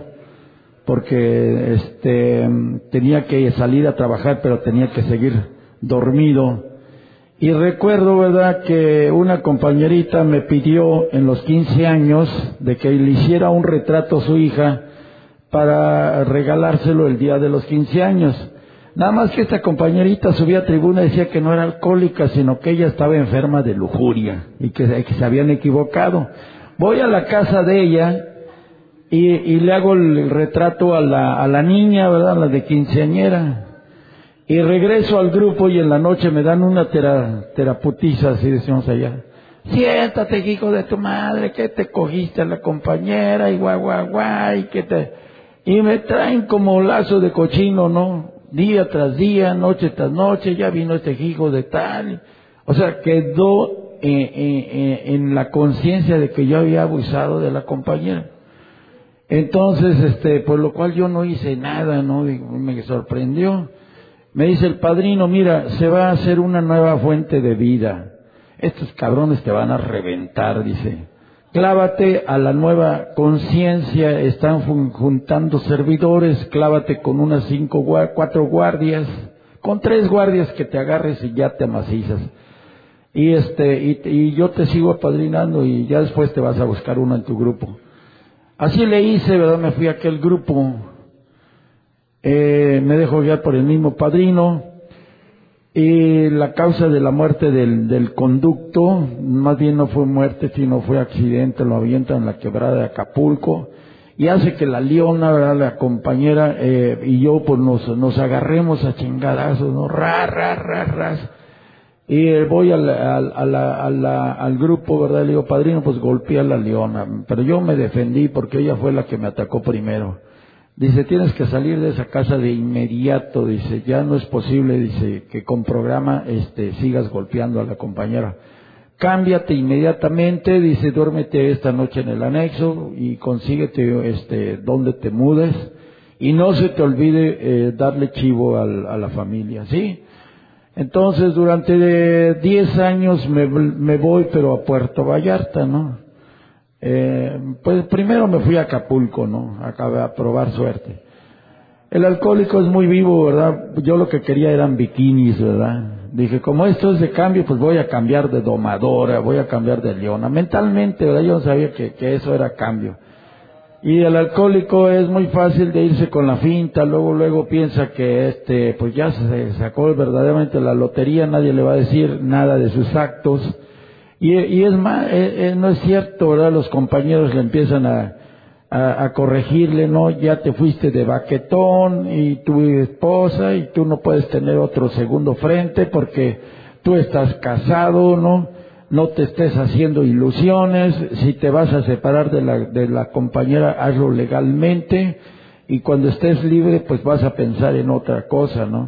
[SPEAKER 4] porque este tenía que salir a trabajar, pero tenía que seguir dormido. Y recuerdo, ¿verdad?, que una compañerita me pidió en los quince años de que le hiciera un retrato a su hija para regalárselo el día de los quince años. Nada más que esta compañerita subía a tribuna y decía que no era alcohólica, sino que ella estaba enferma de lujuria y que, que se habían equivocado. Voy a la casa de ella y, y le hago el retrato a la, a la niña, ¿verdad?, la de quinceañera. Y regreso al grupo y en la noche me dan una tera, teraputiza, así decimos allá. Siéntate, hijo de tu madre, que te cogiste a la compañera y guay, guay, guay, que te... Y me traen como lazo de cochino, ¿no? Día tras día, noche tras noche, ya vino este hijo de tal. O sea, quedó eh, eh, en la conciencia de que yo había abusado de la compañera. Entonces, este, por lo cual yo no hice nada, ¿no? Me sorprendió. Me dice el padrino, mira, se va a hacer una nueva fuente de vida. Estos cabrones te van a reventar, dice. Clávate a la nueva conciencia, están juntando servidores, clávate con unas cinco, cuatro guardias, con tres guardias que te agarres y ya te amacizas. Y este, y, y yo te sigo apadrinando y ya después te vas a buscar uno en tu grupo. Así le hice, ¿verdad? Me fui a aquel grupo, eh, me dejó guiar por el mismo padrino. Y la causa de la muerte del, del conducto, más bien no fue muerte, sino fue accidente, lo avientan en la quebrada de Acapulco, y hace que la Leona, ¿verdad?, la compañera, eh, y yo, pues nos, nos agarremos a chingadazos, ¿no? Ras, ras, ras, ras. Y eh, voy al, al, a la, a la, al grupo, ¿verdad? Le digo, padrino, pues golpeé a la leona, pero yo me defendí porque ella fue la que me atacó primero. Dice, tienes que salir de esa casa de inmediato, dice, ya no es posible, dice, que con programa este, sigas golpeando a la compañera. Cámbiate inmediatamente, dice, duérmete esta noche en el anexo y consíguete este, donde te mudes y no se te olvide eh, darle chivo al, a la familia, ¿sí? Entonces, durante diez años me, me voy, pero a Puerto Vallarta, ¿no? Eh, pues primero me fui a Acapulco, ¿no? Acabé a probar suerte. El alcohólico es muy vivo, ¿verdad? Yo lo que quería eran bikinis, ¿verdad? Dije, como esto es de cambio, pues voy a cambiar de domadora, voy a cambiar de leona. Mentalmente, ¿verdad? Yo no sabía que, que eso era cambio. Y el alcohólico es muy fácil de irse con la finta, luego, luego piensa que este, pues ya se sacó verdaderamente la lotería, nadie le va a decir nada de sus actos. Y, y es más, eh, eh, no es cierto, ¿verdad? Los compañeros le empiezan a, a, a corregirle, no, ya te fuiste de baquetón y tu esposa y tú no puedes tener otro segundo frente porque tú estás casado, ¿no? No te estés haciendo ilusiones, si te vas a separar de la, de la compañera, hazlo legalmente y cuando estés libre, pues vas a pensar en otra cosa, ¿no?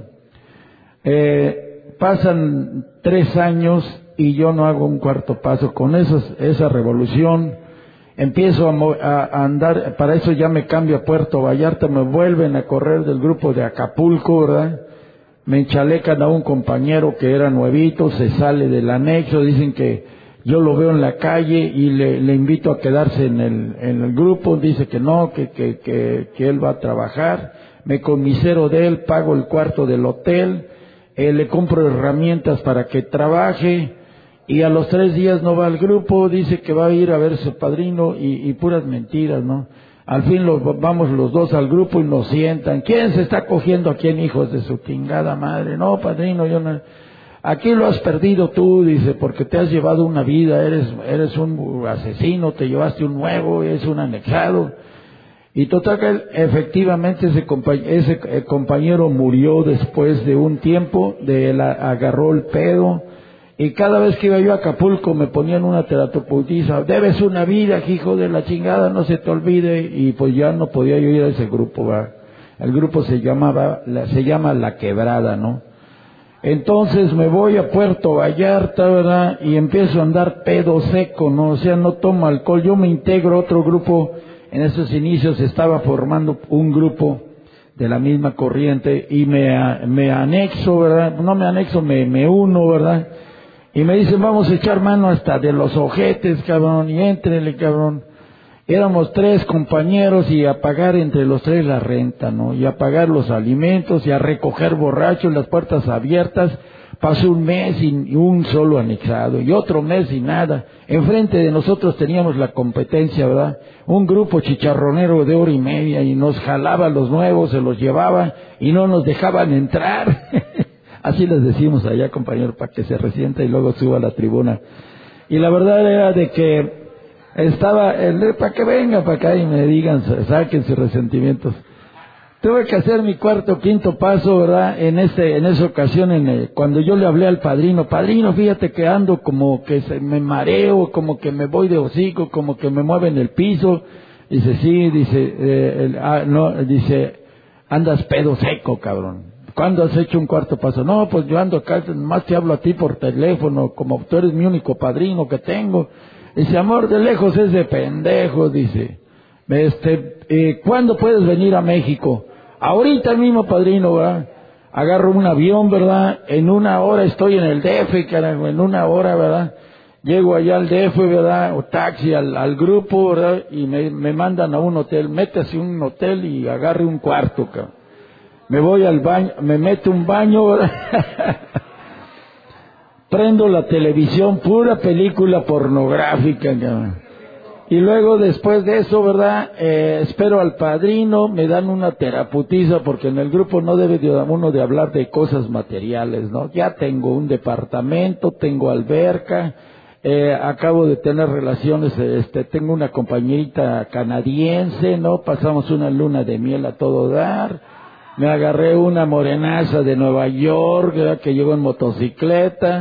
[SPEAKER 4] Eh, pasan tres años y yo no hago un cuarto paso. Con esos, esa revolución empiezo a, a andar, para eso ya me cambio a Puerto Vallarta, me vuelven a correr del grupo de Acapulco, ¿verdad? Me enchalecan a un compañero que era nuevito, se sale del anexo, dicen que yo lo veo en la calle y le, le invito a quedarse en el, en el grupo, dice que no, que, que, que, que él va a trabajar, me conmisero de él, pago el cuarto del hotel, eh, le compro herramientas para que trabaje, y a los tres días no va al grupo, dice que va a ir a ver a su padrino y, y puras mentiras, ¿no? Al fin los, vamos los dos al grupo y nos sientan. ¿Quién se está cogiendo a quién, hijos de su chingada madre? No, padrino, yo no. Aquí lo has perdido tú, dice, porque te has llevado una vida, eres, eres un asesino, te llevaste un nuevo, eres un anexado. Y total que él, efectivamente ese, compañero, ese compañero murió después de un tiempo, de él agarró el pedo. Y cada vez que iba yo a Acapulco me ponían una teraputiza, debes una vida, hijo de la chingada, no se te olvide, y pues ya no podía yo ir a ese grupo, ¿verdad? El grupo se llamaba, se llama La Quebrada, ¿no? Entonces me voy a Puerto Vallarta, ¿verdad? Y empiezo a andar pedo seco, ¿no? O sea, no tomo alcohol, yo me integro a otro grupo, en esos inicios estaba formando un grupo de la misma corriente, y me, me anexo, ¿verdad? No me anexo, me, me uno, ¿verdad? Y me dicen, vamos a echar mano hasta de los ojetes, cabrón, y éntrele, cabrón. Éramos tres compañeros y a pagar entre los tres la renta, ¿no? Y a pagar los alimentos y a recoger borrachos, las puertas abiertas. Pasó un mes y un solo anexado, y otro mes y nada. Enfrente de nosotros teníamos la competencia, ¿verdad? Un grupo chicharronero de hora y media y nos jalaba los nuevos, se los llevaba y no nos dejaban entrar. Así les decimos allá, compañero, para que se resienta y luego suba a la tribuna. Y la verdad era de que estaba, el, para que venga para acá y me digan, saquen sus resentimientos. Tuve que hacer mi cuarto, quinto paso, ¿verdad? En este, en esa ocasión, en el, cuando yo le hablé al padrino, padrino, fíjate que ando como que se, me mareo, como que me voy de hocico, como que me mueve en el piso. Dice, sí, dice, eh, el, ah, no, dice, andas pedo seco, cabrón. ¿Cuándo has hecho un cuarto paso? No, pues yo ando acá, más te hablo a ti por teléfono, como tú eres mi único padrino que tengo. Dice, amor, de lejos es de pendejo, dice. Este, eh, ¿cuándo puedes venir a México? Ahorita mismo, padrino, ¿verdad? Agarro un avión, ¿verdad? En una hora estoy en el D F, carajo, en una hora, ¿verdad? Llego allá al D F, ¿verdad? O taxi al, al grupo, ¿verdad? Y me, me mandan a un hotel, métase a un hotel y agarre un cuarto, cabrón. Me voy al baño, me meto un baño, ¿verdad? Prendo la televisión, pura película pornográfica, cabrón. Y luego después de eso, ¿verdad? Eh, espero al padrino, me dan una teraputiza, porque en el grupo no debe de uno de hablar de cosas materiales, ¿no? Ya tengo un departamento, tengo alberca, eh, acabo de tener relaciones, este, tengo una compañerita canadiense, ¿no? Pasamos una luna de miel a todo dar. Me agarré una morenaza de Nueva York, ¿verdad? Que llegó en motocicleta.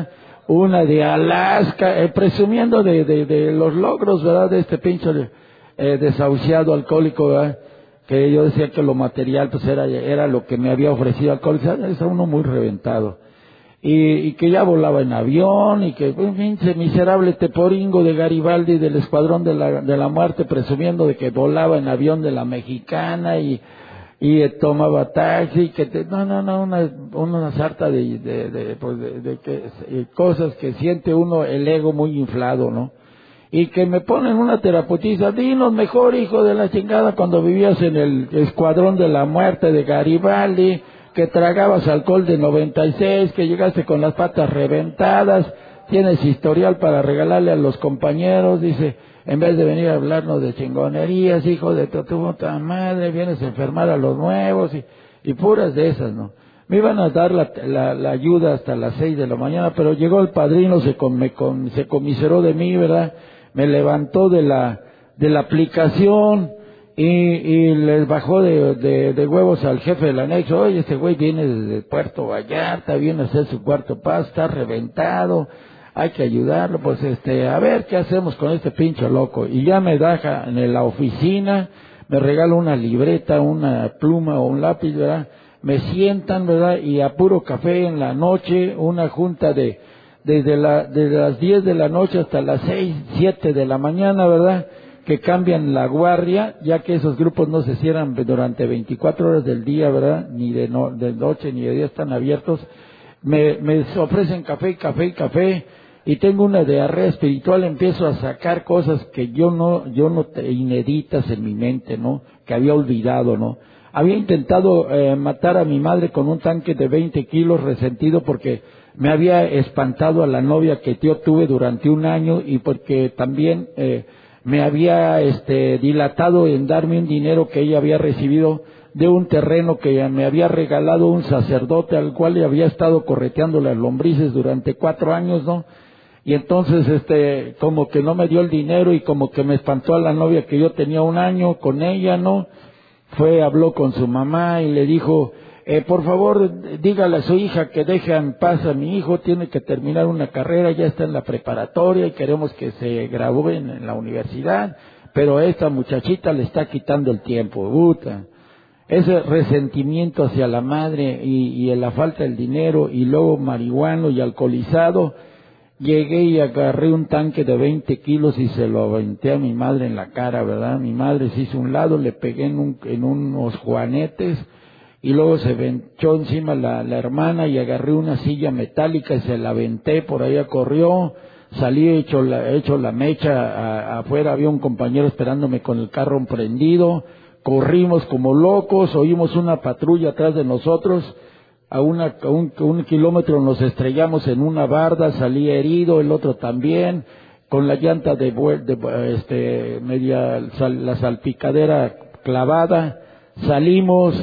[SPEAKER 4] una de Alaska, eh, presumiendo de, de, de los logros, ¿verdad? De este pinche eh, desahuciado alcohólico, ¿verdad? Que yo decía que lo material pues era, era lo que me había ofrecido alcohólico, es uno muy reventado. Y, y que ya volaba en avión, y que, pues, pinche miserable teporingo de Garibaldi del Escuadrón de la, de la Muerte, presumiendo de que volaba en avión de la Mexicana, y, y eh, tomaba taxi, que te, no, no, no, una, una sarta de, de, de, pues de, de que, eh, cosas que siente uno el ego muy inflado, ¿no? Y que me ponen una terapeutiza, dinos mejor, hijo de la chingada, cuando vivías en el Escuadrón de la Muerte de Garibaldi, que tragabas alcohol de noventa y seis, que llegaste con las patas reventadas, tienes historial para regalarle a los compañeros, dice, en vez de venir a hablarnos de chingonerías, hijo de tu puta madre, vienes a enfermar a los nuevos, y, y puras de esas, ¿no? Me iban a dar la, la, la ayuda hasta las seis de la mañana, pero llegó el padrino, se, con, me, con, se comiseró de mí, ¿verdad? Me levantó de la, de la aplicación, y, y les bajó de, de, de huevos al jefe del anexo. Oye, este güey viene desde Puerto Vallarta, viene a hacer su cuarto paso, está reventado, hay que ayudarlo, pues este, a ver qué hacemos con este pinche loco. Y ya me deja en la oficina, me regala una libreta, una pluma o un lápiz, ¿verdad? Me sientan, ¿verdad? Y a puro café en la noche, una junta de, desde la, desde las diez de la noche hasta las seis, siete de la mañana, ¿verdad? Que cambian la guardia, ya que esos grupos no se cierran durante veinticuatro horas del día, ¿verdad? Ni de, no, de noche ni de día están abiertos. Me, me ofrecen café, café, café, y tengo una diarrea espiritual, empiezo a sacar cosas que yo no, yo no, inéditas en mi mente, ¿no? Que había olvidado, ¿no? Había intentado eh, matar a mi madre con un tanque de veinte kilos, resentido porque me había espantado a la novia que yo tuve durante un año, y porque también, eh, me había este dilatado en darme un dinero que ella había recibido de un terreno que me había regalado un sacerdote al cual le había estado correteando las lombrices durante cuatro años, ¿no? Y entonces, este, como que no me dio el dinero, y como que me espantó a la novia que yo tenía un año con ella, ¿no? Fue, habló con su mamá y le dijo, eh, por favor, dígale a su hija que deje en paz a mi hijo, tiene que terminar una carrera, ya está en la preparatoria y queremos que se gradúe en, en la universidad, pero esta muchachita le está quitando el tiempo, puta. Ese resentimiento hacia la madre y, y la falta del dinero, y luego marihuano y alcoholizado, llegué y agarré un tanque de veinte kilos y se lo aventé a mi madre en la cara, ¿verdad? Mi madre se hizo un lado, le pegué en, un, en unos juanetes, y luego se echó encima la, la hermana, y agarré una silla metálica y se la aventé, por allá corrió, salí hecho la, hecho la mecha, a, afuera había un compañero esperándome con el carro prendido, corrimos como locos, oímos una patrulla atrás de nosotros, a, una, a un, a un kilómetro nos estrellamos en una barda, salí herido, el otro también, con la llanta de, de este, media, sal, la salpicadera clavada, salimos,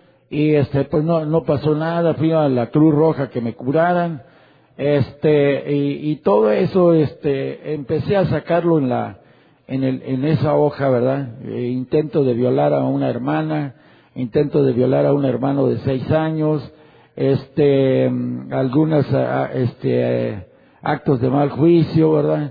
[SPEAKER 4] y este pues no no pasó nada, fui a la Cruz Roja que me curaran, este y, y todo eso, este empecé a sacarlo en la en el en esa hoja, ¿verdad? E intento de violar a una hermana, intento de violar a un hermano de seis años, este algunas este actos de mal juicio, ¿verdad?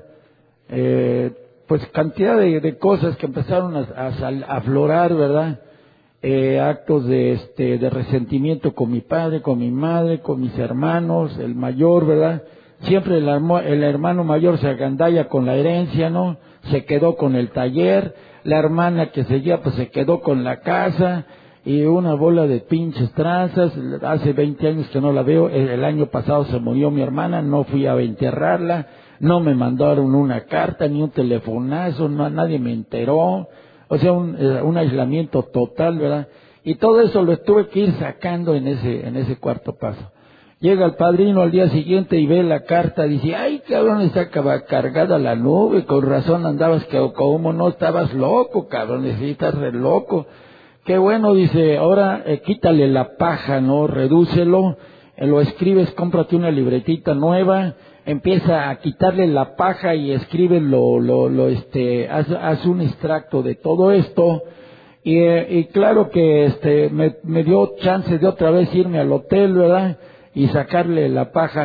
[SPEAKER 4] Eh, pues cantidad de, de cosas que empezaron a, a, a aflorar, ¿verdad? Eh, actos de este de resentimiento con mi padre, con mi madre, con mis hermanos, el mayor, ¿verdad? Siempre el, el hermano mayor se agandalla con la herencia, ¿no? Se quedó con el taller, la hermana que seguía pues se quedó con la casa, y una bola de pinches tranzas. Hace veinte años que no la veo, el año pasado se murió mi hermana, no fui a enterrarla, no me mandaron una carta, ni un telefonazo, no, nadie me enteró. O sea, un, un aislamiento total, ¿verdad? Y todo eso lo tuve que ir sacando en ese, en ese cuarto paso. Llega el padrino al día siguiente y ve la carta, dice, ay, cabrón, está cargada la nube, con razón andabas, que como no estabas loco, cabrón, estás re loco. Qué bueno, dice, ahora eh, quítale la paja, ¿no? Redúcelo, eh, lo escribes, cómprate una libretita nueva, empieza a quitarle la paja y escribe lo, lo, lo este, haz, haz un extracto de todo esto, y, y claro que este, me, me dio chance de otra vez irme al hotel, ¿verdad? Y sacarle la paja,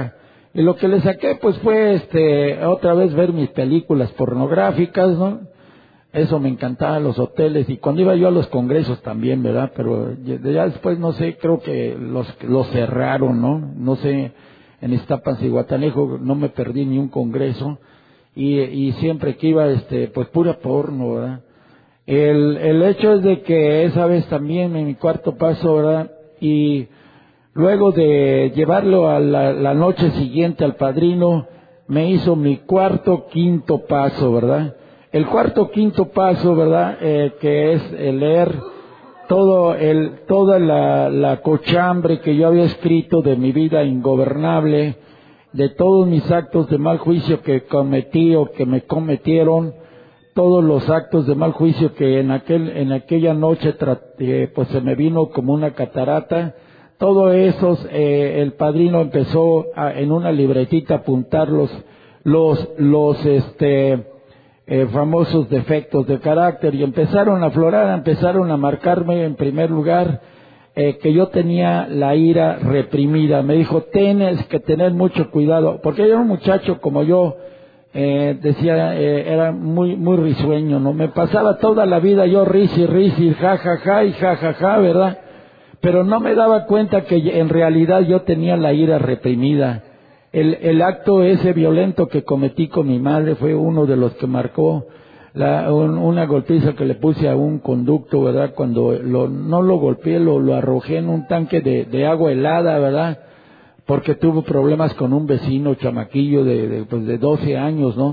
[SPEAKER 4] Y lo que le saqué pues fue este otra vez ver mis películas pornográficas, ¿no? Eso me encantaba, los hoteles, y cuando iba yo a los congresos también, ¿verdad? Pero ya después, no sé, creo que los, los cerraron, ¿no? No sé, en Iztapas y Guatanejo no me perdí ni un congreso, y, y siempre que iba, este, pues pura porno, ¿verdad? El, el hecho es de que esa vez también en mi cuarto paso, ¿verdad? Y luego de llevarlo a la, la noche siguiente al padrino, me hizo mi cuarto, quinto paso, ¿verdad? El cuarto, quinto paso, ¿verdad? Eh, que es el leer todo el, toda la, la cochambre que yo había escrito de mi vida ingobernable, de todos mis actos de mal juicio que cometí o que me cometieron, todos los actos de mal juicio que en aquel, en aquella noche traté, pues se me vino como una catarata. Todo esos, eh, el padrino empezó a, en una libretita a apuntar los, los, los, este, Eh, famosos defectos de carácter, y empezaron a aflorar, empezaron a marcarme en primer lugar eh, que yo tenía la ira reprimida. Me dijo, tienes que tener mucho cuidado, porque yo era un muchacho como yo, eh, decía, eh, era muy muy risueño, ¿no? Me pasaba toda la vida yo risi, risi, ja, ja, ja, y ja, ja, ja, ¿verdad? Pero no me daba cuenta que en realidad yo tenía la ira reprimida. El, el acto ese violento que cometí con mi madre fue uno de los que marcó la, un, una golpiza que le puse a un conducto, ¿verdad? Cuando lo, no lo golpeé, lo, lo arrojé en un tanque de, de agua helada, ¿verdad? Porque tuvo problemas con un vecino chamaquillo de, de, pues de doce años, ¿no?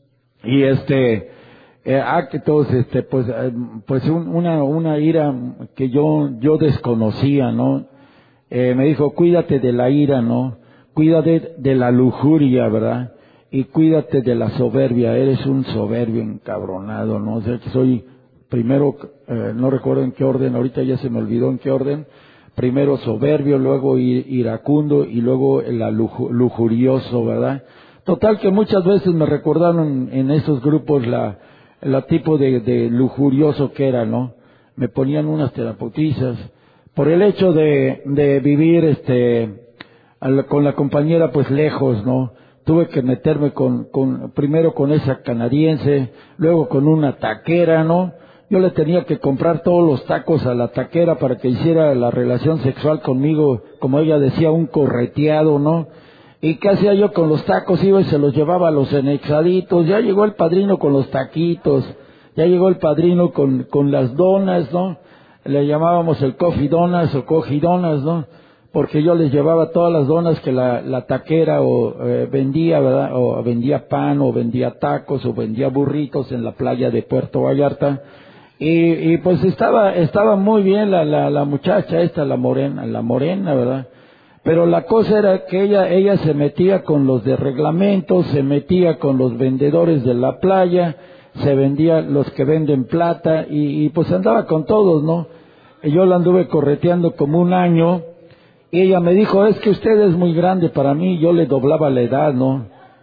[SPEAKER 4] Y este, eh, actos, este, pues, eh, pues un, una, una ira que yo, yo desconocía, ¿no? Eh, me dijo, cuídate de la ira, ¿no? Cuídate de la lujuria, ¿verdad? Y cuídate de la soberbia. Eres un soberbio encabronado, ¿no? O sea, que soy primero, eh, no recuerdo en qué orden, ahorita ya se me olvidó en qué orden. Primero soberbio, luego iracundo y luego la luj- lujurioso, ¿verdad? Total que muchas veces me recordaron en esos grupos la, la tipo de, de lujurioso que era, ¿no? Me ponían unas terapeutizas por el hecho de, de vivir, este, con la compañera pues lejos, ¿no? Tuve que meterme con, con, primero con esa canadiense, luego con una taquera, ¿no? Yo le tenía que comprar todos los tacos a la taquera para que hiciera la relación sexual conmigo, como ella decía, un correteado, ¿no? ¿Y qué hacía yo con los tacos? Iba y se los llevaba a los enexaditos. Ya llegó el padrino con los taquitos, ya llegó el padrino con, con las donas, ¿no? Le llamábamos el coffee donas o coffee donas, ¿no? Porque yo les llevaba todas las donas que la, la taquera o eh, vendía, ¿verdad? O vendía pan, o vendía tacos, o vendía burritos en la playa de Puerto Vallarta. Y, y pues estaba, estaba muy bien la, la, la muchacha esta, la morena, la morena, ¿verdad? Pero la cosa era que ella, ella se metía con los de reglamentos, se metía con los vendedores de la playa, se vendía los que venden plata, y, y pues andaba con todos, ¿no? Y yo la anduve correteando como un año. Y ella me dijo, es que usted es muy grande para mí. Yo le doblaba la edad, ¿no?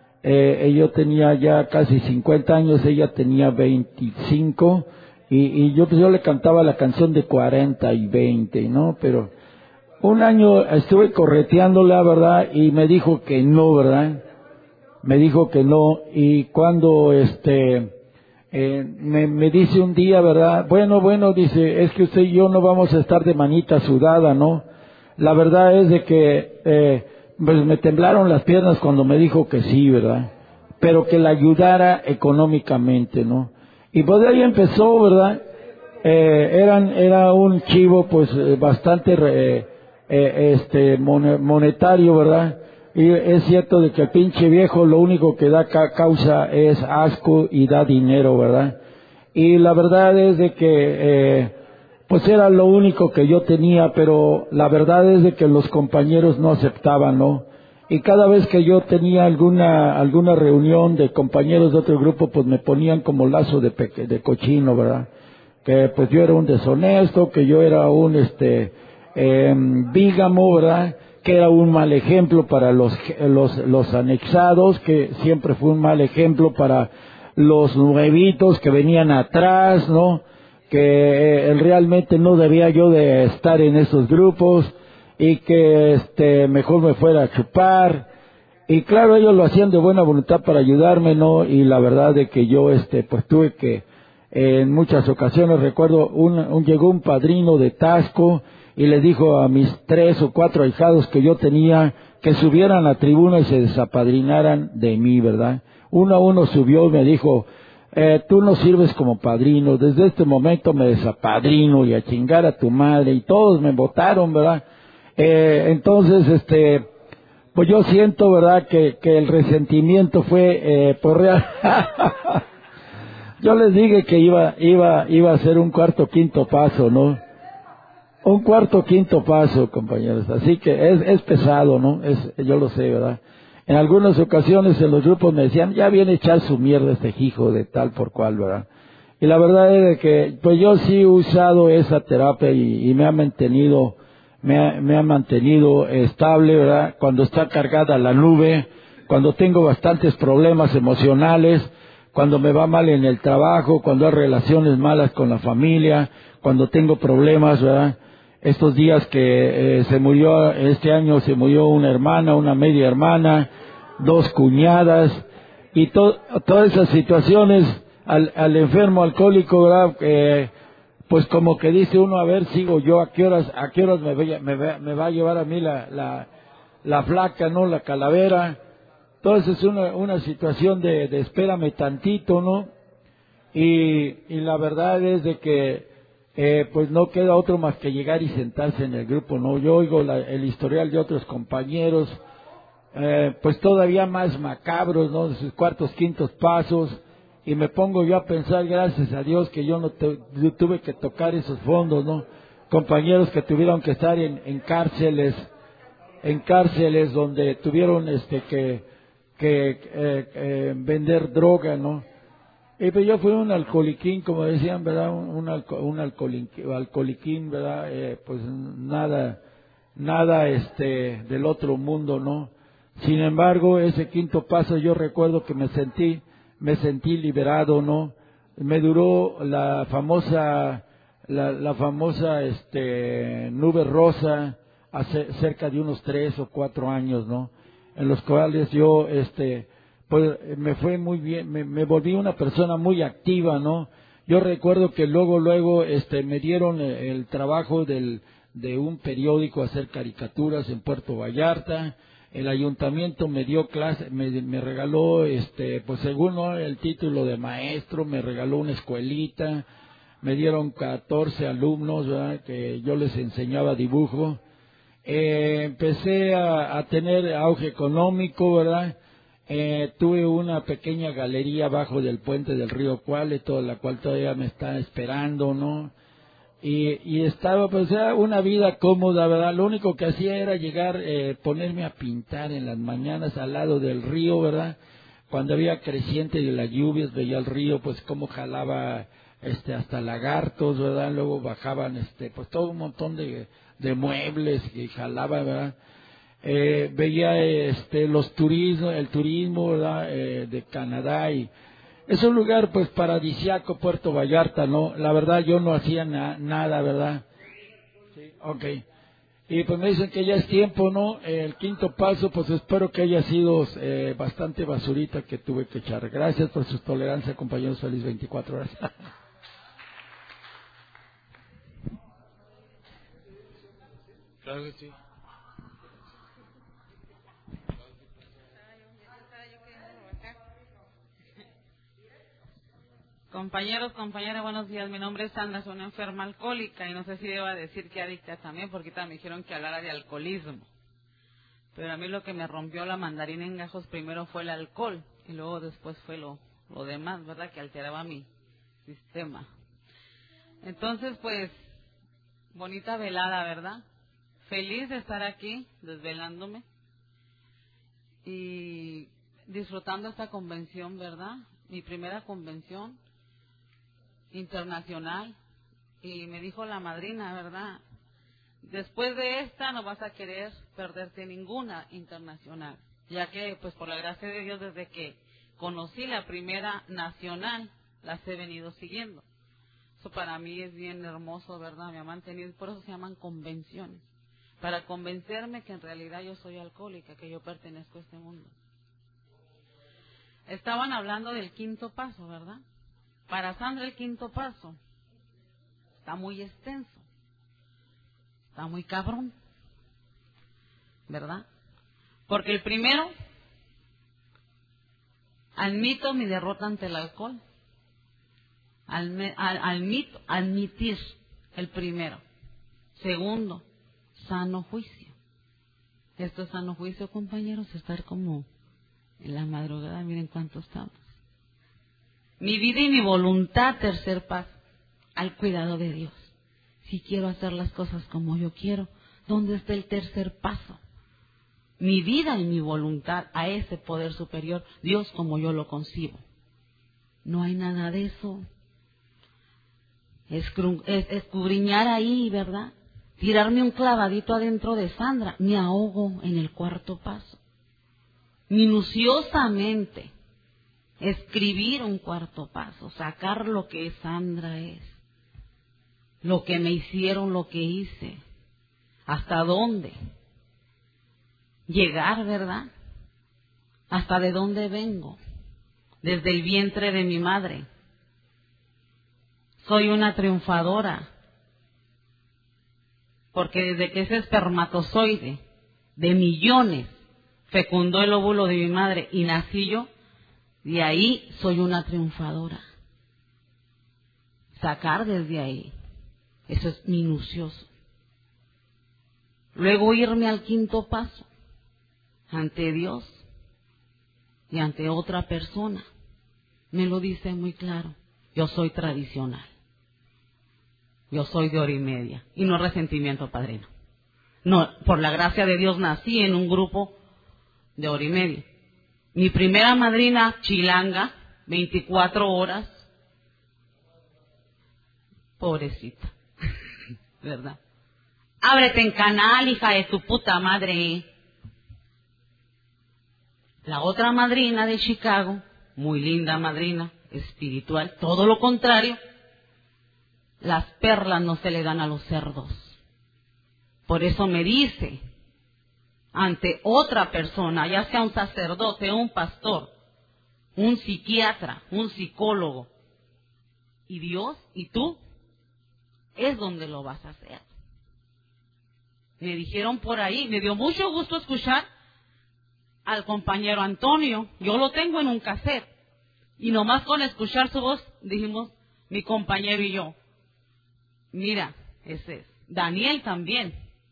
[SPEAKER 4] Eh, yo tenía ya casi cincuenta años, ella tenía veinticinco, y, y yo, pues yo le cantaba la canción de cuarenta y veinte, ¿no? Pero un año estuve correteándola, ¿verdad? Y me dijo que no, ¿verdad? Me dijo que no, y cuando este eh, me, me dice un día, ¿verdad? Bueno, bueno, dice, es que usted y yo no vamos a estar de manita sudada, ¿no? La verdad es de que eh, pues me temblaron las piernas cuando me dijo que sí, ¿verdad? Pero que la ayudara económicamente, ¿no? Y pues de ahí empezó, ¿verdad? Eh, eran, era un chivo pues eh, bastante eh, eh, este monetario, ¿verdad? Y es cierto de que el pinche viejo lo único que da ca- causa es asco y da dinero, ¿verdad? Y la verdad es de que eh, pues era lo único que yo tenía, pero la verdad es de que los compañeros no aceptaban, ¿no? Y cada vez que yo tenía alguna alguna reunión de compañeros de otro grupo, pues me ponían como lazo de peque, de cochino, ¿verdad? Que pues yo era un deshonesto, que yo era un este eh, bígamo, ¿verdad? Que era un mal ejemplo para los los los anexados, que siempre fue un mal ejemplo para los nuevitos que venían atrás, ¿no? Que eh, realmente no debía yo de estar en esos grupos, y que este mejor me fuera a chupar. y claro, ellos lo hacían de buena voluntad para ayudarme, ¿no? Y la verdad de que yo, este, pues tuve que, eh, en muchas ocasiones, recuerdo, un, un, llegó un padrino de Tasco y le dijo a mis tres o cuatro ahijados que yo tenía que subieran a la tribuna y se desapadrinaran de mí, ¿verdad? Uno a uno subió y me dijo, eh, tú no sirves como padrino, desde este momento me desapadrino y a chingar a tu madre, y todos me votaron, ¿verdad? Eh, entonces, este, pues yo siento, ¿verdad?, que, que el resentimiento fue, eh, por real. Yo les dije que iba, iba, iba a hacer un cuarto, quinto paso, ¿no? Un cuarto, quinto paso, compañeros. Así que es, es pesado, ¿no? Es, yo lo sé, ¿verdad? En algunas ocasiones en los grupos me decían, ya viene a echar su mierda este hijo de tal por cual, ¿verdad? Y la verdad es de que, pues yo sí he usado esa terapia y, y me ha mantenido, me ha, me ha mantenido estable, ¿verdad? Cuando está cargada la nube, cuando tengo bastantes problemas emocionales, cuando me va mal en el trabajo, cuando hay relaciones malas con la familia, cuando tengo problemas, ¿verdad? Estos días que eh, se murió, este año se murió una hermana, una media hermana, dos cuñadas, y to, todas esas situaciones al, al enfermo alcohólico, ¿verdad? Eh, pues como que dice uno, a ver, sigo yo, a qué horas, a qué horas me, voy a, me, va, me va a llevar a mí la, la, la flaca, ¿no? La calavera. Entonces es una, una situación de, de espérame tantito, ¿no? Y, y la verdad es de que, eh, pues no queda otro más que llegar y sentarse en el grupo, ¿no? Yo oigo la, el historial de otros compañeros, eh, pues todavía más macabros, ¿no? De sus cuartos, quintos pasos, y me pongo yo a pensar, gracias a Dios, que yo no te, yo tuve que tocar esos fondos, ¿no? Compañeros que tuvieron que estar en, en cárceles, en cárceles donde tuvieron este que, que eh, eh, vender droga, ¿no? Y pues yo fui un alcoholiquín, como decían, ¿verdad? Un, un, alco, un alcoholiquín, alcoholiquín, ¿verdad? Eh, pues nada, nada este del otro mundo, ¿no? Sin embargo, ese quinto paso yo recuerdo que me sentí, me sentí liberado, ¿no? Me duró la famosa, la, la famosa, este, nube rosa, hace cerca de unos tres o cuatro años, ¿no? En los cuales yo, este, pues me fue muy bien, me, me volví una persona muy activa, ¿no? Yo recuerdo que luego, luego, este, me dieron el, el trabajo del, de un periódico hacer caricaturas en Puerto Vallarta. El ayuntamiento me dio clase, me, me regaló, este, pues según, ¿no?, el título de maestro, me regaló una escuelita, me dieron catorce alumnos, ¿verdad?, que yo les enseñaba dibujo. Eh, empecé a, a tener auge económico, ¿verdad? Eh, tuve una pequeña galería abajo del puente del río Cuale, toda la cual todavía me está esperando, ¿no? Y, y estaba, pues, era una vida cómoda, ¿verdad? Lo único que hacía era llegar, eh, ponerme a pintar en las mañanas al lado del río, ¿verdad? Cuando había creciente de las lluvias, veía el río, pues, cómo jalaba, este, hasta lagartos, ¿verdad? Luego bajaban, este, pues, todo un montón de, de muebles que jalaba, ¿verdad? Eh, veía este los turismo, el turismo, ¿verdad? Eh, de Canadá, y es un lugar pues paradisiaco, Puerto Vallarta, ¿no? La verdad yo no hacía na, nada, ¿verdad? Sí, okay. Y pues me dicen que ya es tiempo, ¿no? El quinto paso, pues espero que haya sido eh, bastante basurita que tuve que echar. Gracias por su tolerancia, compañeros. Feliz veinticuatro horas.
[SPEAKER 2] Claro que sí.
[SPEAKER 5] Compañeros, compañeras, buenos días. Mi nombre es Sandra, soy una enferma alcohólica y no sé si deba decir que adicta también, porque ahorita me dijeron que hablara de alcoholismo. Pero a mí lo que me rompió la mandarina en gajos primero fue el alcohol y luego después fue lo, lo demás, ¿verdad? Que alteraba mi sistema. Entonces, pues, bonita velada, ¿verdad? Feliz de estar aquí, desvelándome y disfrutando esta convención, ¿verdad? Mi primera convención internacional, y me dijo la madrina, ¿verdad? Después de esta no vas a querer perderte ninguna internacional, ya que pues por la gracia de Dios desde que conocí la primera nacional las he venido siguiendo. Eso para mí es bien hermoso, ¿verdad? Me ha mantenido, por eso se llaman convenciones, para convencerme que en realidad yo soy alcohólica, que yo pertenezco a este mundo. Estaban hablando del quinto paso, ¿verdad? Para Sandra el quinto paso está muy extenso, está muy cabrón, ¿verdad? Porque el primero, admito mi derrota ante el alcohol. Alme, al, admito, admitir el primero. Segundo, sano juicio. Esto es sano juicio, compañeros, estar como en la madrugada, miren cuánto estamos. Mi vida y mi voluntad, tercer paso, al cuidado de Dios. Si quiero hacer las cosas como yo quiero, ¿dónde está el tercer paso? Mi vida y mi voluntad a ese poder superior, Dios como yo lo concibo. No hay nada de eso. Escru- es, escudriñar ahí, ¿verdad? Tirarme un clavadito adentro de Sandra, me ahogo en el cuarto paso. Minuciosamente, escribir un cuarto paso, sacar lo que Sandra es, lo que me hicieron, lo que hice, hasta dónde llegar, ¿verdad? Hasta de dónde vengo, desde el vientre de mi madre. Soy una triunfadora, porque desde que ese espermatozoide de millones fecundó el óvulo de mi madre y nací yo, de ahí soy una triunfadora. Sacar desde ahí, eso es minucioso. Luego irme al quinto paso, ante Dios y ante otra persona. Me lo dice muy claro, yo soy tradicional. Yo soy de hora y media, y no resentimiento, padrino. No, por la gracia de Dios nací en un grupo de hora y media. Mi primera madrina, chilanga, veinticuatro horas. Pobrecita, ¿verdad? Ábrete en canal, hija de tu puta madre. La otra madrina de Chicago, muy linda madrina, espiritual, todo lo contrario. Las perlas no se le dan a los cerdos. Por eso me dice, ante otra persona, ya sea un sacerdote, un pastor, un psiquiatra, un psicólogo, y Dios y tú, es donde lo vas a hacer. Me dijeron por ahí, me dio mucho gusto escuchar al compañero Antonio, yo lo tengo en un cassette, y nomás con escuchar su voz, dijimos, mi compañero y yo, mira, ese es. Daniel también.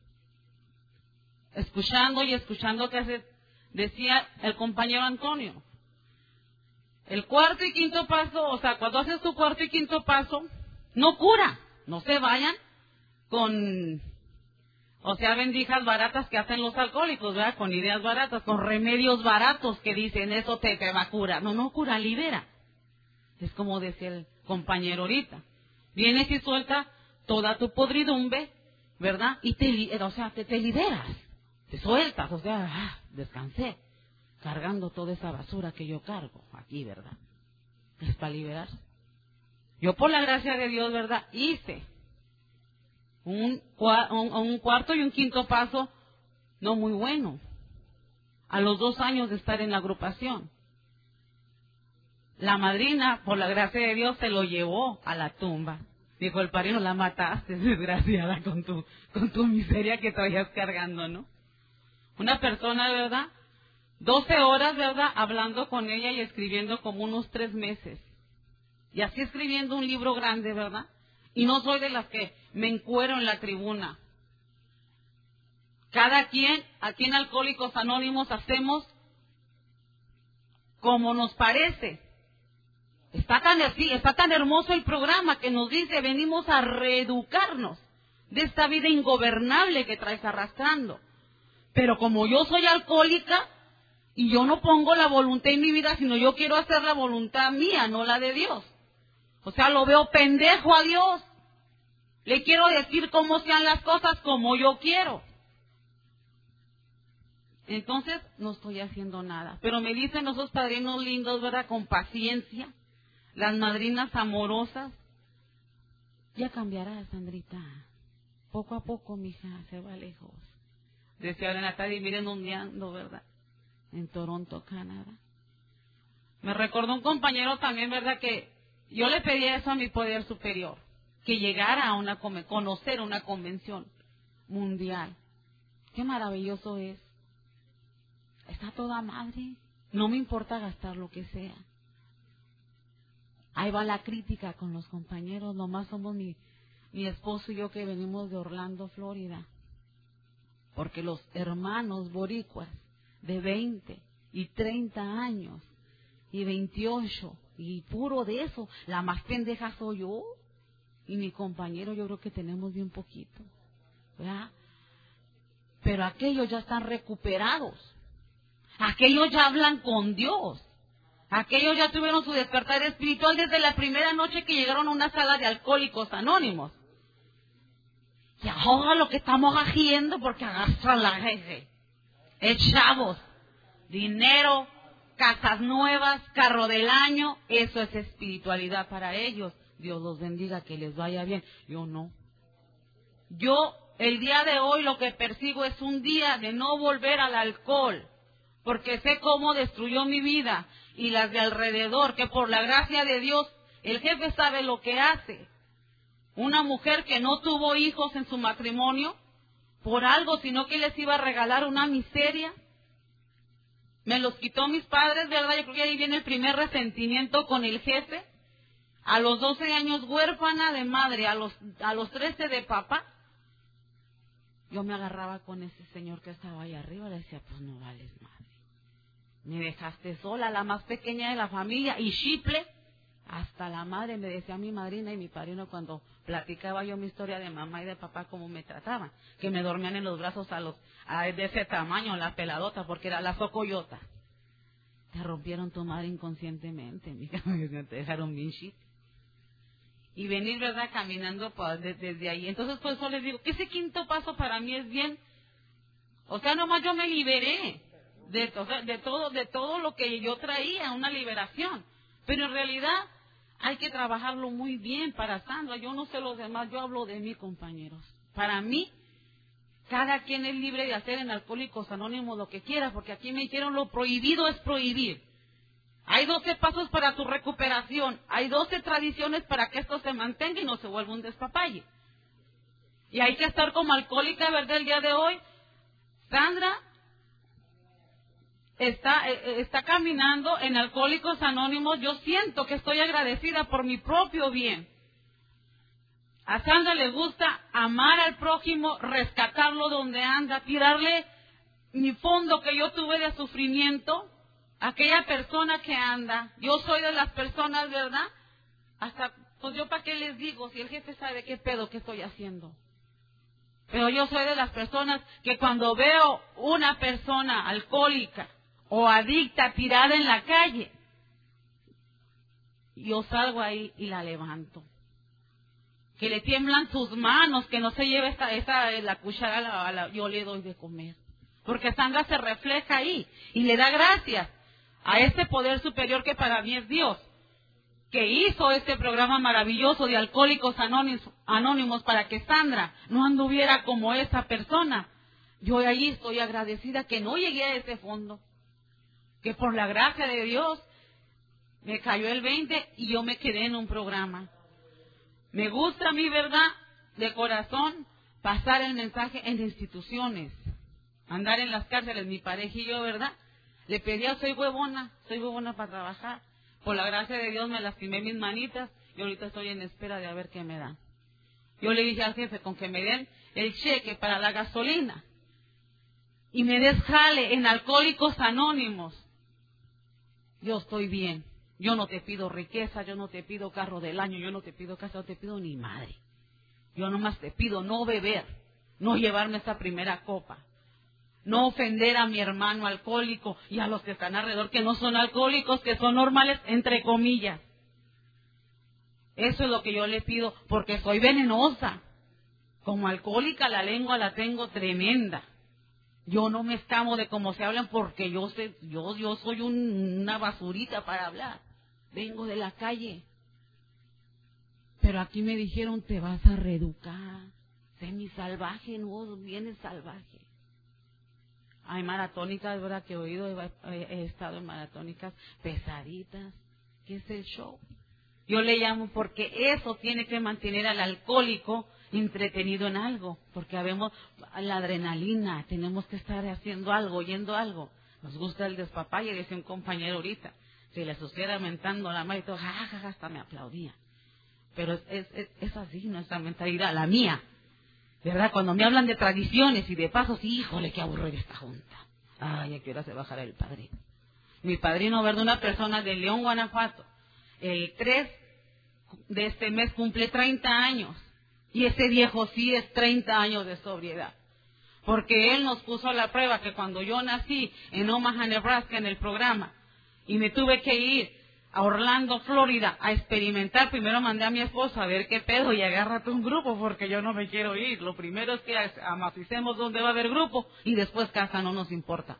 [SPEAKER 5] Escuchando y escuchando que hace, decía el compañero Antonio. El cuarto y quinto paso, o sea, cuando haces tu cuarto y quinto paso, no cura. No se vayan con, o sea, vendijas baratas que hacen los alcohólicos, ¿verdad? Con ideas baratas, con remedios baratos que dicen, eso te, te va a curar. No, no cura, libera. Es como decía el compañero ahorita. Vienes y suelta toda tu podridumbre, ¿verdad? Y te, o sea, te, te liberas, te sueltas, o sea, ah, descansé, cargando toda esa basura que yo cargo aquí, ¿verdad? Es para liberarse. Yo por la gracia de Dios, ¿verdad? Hice un, un, un cuarto y un quinto paso, no muy bueno, a los dos años de estar en la agrupación. La madrina, por la gracia de Dios, se lo llevó a la tumba. Dijo el padrino, la mataste, desgraciada, con tu, con tu miseria que traías cargando, ¿no? Una persona, ¿verdad? doce horas, ¿verdad? Hablando con ella y escribiendo como unos tres meses. Y así escribiendo un libro grande, ¿verdad? Y no soy de las que me encuero en la tribuna. Cada quien, aquí en Alcohólicos Anónimos, hacemos como nos parece. Está tan así, está tan hermoso el programa que nos dice, venimos a reeducarnos de esta vida ingobernable que traes arrastrando. Pero como yo soy alcohólica y yo no pongo la voluntad en mi vida, sino yo quiero hacer la voluntad mía, no la de Dios. O sea, lo veo pendejo a Dios. Le quiero decir cómo sean las cosas como yo quiero. Entonces, no estoy haciendo nada. Pero me dicen esos padrinos lindos, ¿verdad? Con paciencia. Las madrinas amorosas. Ya cambiará, Sandrita. Poco a poco, mija, se va lejos. decía ahora en la tarde, y miren dónde ando, ¿verdad? En Toronto, Canadá. Me recordó un compañero también, ¿verdad? Que yo le pedía eso a mi poder superior, que llegara a una, conocer una convención mundial. Qué maravilloso es. Está toda madre. No me importa gastar lo que sea. Ahí va la crítica con los compañeros. Nomás somos mi, mi esposo y yo que venimos de Orlando, Florida. Porque los hermanos boricuas de veinte y treinta años y veintiocho y puro de eso, la más pendeja soy yo y mi compañero, yo creo que tenemos bien poquito, ¿verdad? Pero aquellos ya están recuperados, aquellos ya hablan con Dios, aquellos ya tuvieron su despertar espiritual desde la primera noche que llegaron a una sala de Alcohólicos Anónimos. Y ahora lo que estamos haciendo, porque agarran la jefe, es chavos, dinero, casas nuevas, carro del año, eso es espiritualidad para ellos. Dios los bendiga, que les vaya bien. Yo no. Yo, el día de hoy, lo que persigo es un día de no volver al alcohol, porque sé cómo destruyó mi vida y las de alrededor, que por la gracia de Dios, el jefe sabe lo que hace. Una mujer que no tuvo hijos en su matrimonio, por algo, sino que les iba a regalar una miseria. Me los quitó mis padres, ¿verdad? Yo creo que ahí viene el primer resentimiento con el jefe. A los doce años huérfana de madre, a los, a los trece de papá. Yo me agarraba con ese señor que estaba ahí arriba, le decía, pues no vales madre. Me dejaste sola, la más pequeña de la familia, y chiple. Hasta la madre, me decía mi madrina y mi padrino cuando platicaba yo mi historia de mamá y de papá, cómo me trataban, que me dormían en los brazos a los a, de ese tamaño, la peladota, porque era la socoyota. Te rompieron tu madre inconscientemente, mija, te dejaron bien shit. Y venir, ¿verdad?, caminando pues, desde, desde ahí. Entonces, por eso les digo que ese quinto paso para mí es bien, o sea, nomás yo me liberé de, o sea, de todo, de todo lo que yo traía, una liberación. Pero en realidad hay que trabajarlo muy bien para Sandra. Yo no sé los demás, yo hablo de mí, compañeros. Para mí, cada quien es libre de hacer en Alcohólicos Anónimos lo que quiera, porque aquí me dijeron lo prohibido es prohibir. Hay doce pasos para tu recuperación, hay doce tradiciones para que esto se mantenga y no se vuelva un despapalle. Y hay que estar como alcohólica, ¿verdad? El día de hoy, Sandra Está, está caminando en Alcohólicos Anónimos. Yo siento que estoy agradecida por mi propio bien. A Sandra le gusta amar al prójimo, rescatarlo donde anda, tirarle mi fondo que yo tuve de sufrimiento a aquella persona que anda. Yo soy de las personas, ¿verdad? Hasta, pues yo para qué les digo si el jefe sabe qué pedo que estoy haciendo. Pero yo soy de las personas que cuando veo una persona alcohólica o adicta tirada en la calle, yo salgo ahí y la levanto. Que le tiemblan sus manos, que no se lleve esta, esta la cuchara, a la, a la, yo le doy de comer. Porque Sandra se refleja ahí y le da gracias a este poder superior que para mí es Dios, que hizo este programa maravilloso de Alcohólicos Anónimos, Anónimos para que Sandra no anduviera como esa persona. Yo ahí estoy agradecida que no llegué a ese fondo, que por la gracia de Dios me cayó el veinte y yo me quedé en un programa. Me gusta a mí, ¿verdad?, de corazón, pasar el mensaje en instituciones, andar en las cárceles. Mi pareja y yo, ¿verdad?, le pedía, soy huevona, soy huevona para trabajar. Por la gracia de Dios me lastimé mis manitas y ahorita estoy en espera de a ver qué me dan. Yo le dije al jefe, con que me den el cheque para la gasolina y me des jale en Alcohólicos Anónimos, yo estoy bien. Yo no te pido riqueza, yo no te pido carro del año, yo no te pido casa, no te pido ni madre. Yo nomás te pido no beber, no llevarme esa primera copa, no ofender a mi hermano alcohólico y a los que están alrededor que no son alcohólicos, que son normales, entre comillas. Eso es lo que yo le pido, porque soy venenosa. Como alcohólica la lengua la tengo tremenda. Yo no me escamo de cómo se hablan porque yo sé, yo, yo soy un, una basurita para hablar. Vengo de la calle. Pero aquí me dijeron, te vas a reeducar. Semi salvaje, no, vienes salvaje. Hay maratónicas, ¿verdad? Que he oído, he, he, he estado en maratónicas pesaditas. ¿Qué es el show? Yo le llamo porque eso tiene que mantener al alcohólico entretenido en algo, porque habemos la adrenalina, tenemos que estar haciendo algo, oyendo algo. Nos gusta el despapalle, decía un compañero ahorita, si le estuviera mentando la madre y todo, jajaja, hasta me aplaudía. Pero es, es, es, es así nuestra mentalidad, la mía. ¿Verdad? Cuando me hablan de tradiciones y de pasos, híjole, qué aburrido esta junta. Ay, ¿a qué hora se bajará el padrino? Mi padrino, ¿verdad? Una persona de León, Guanajuato. El tres de este mes cumple treinta años. Y ese viejo sí es treinta años de sobriedad. Porque él nos puso a la prueba que cuando yo nací en Omaha, Nebraska, en el programa, y me tuve que ir a Orlando, Florida, a experimentar, primero mandé a mi esposa a ver qué pedo y agárrate un grupo porque yo no me quiero ir. Lo primero es que amaticemos donde va a haber grupo y después casa, no nos importa.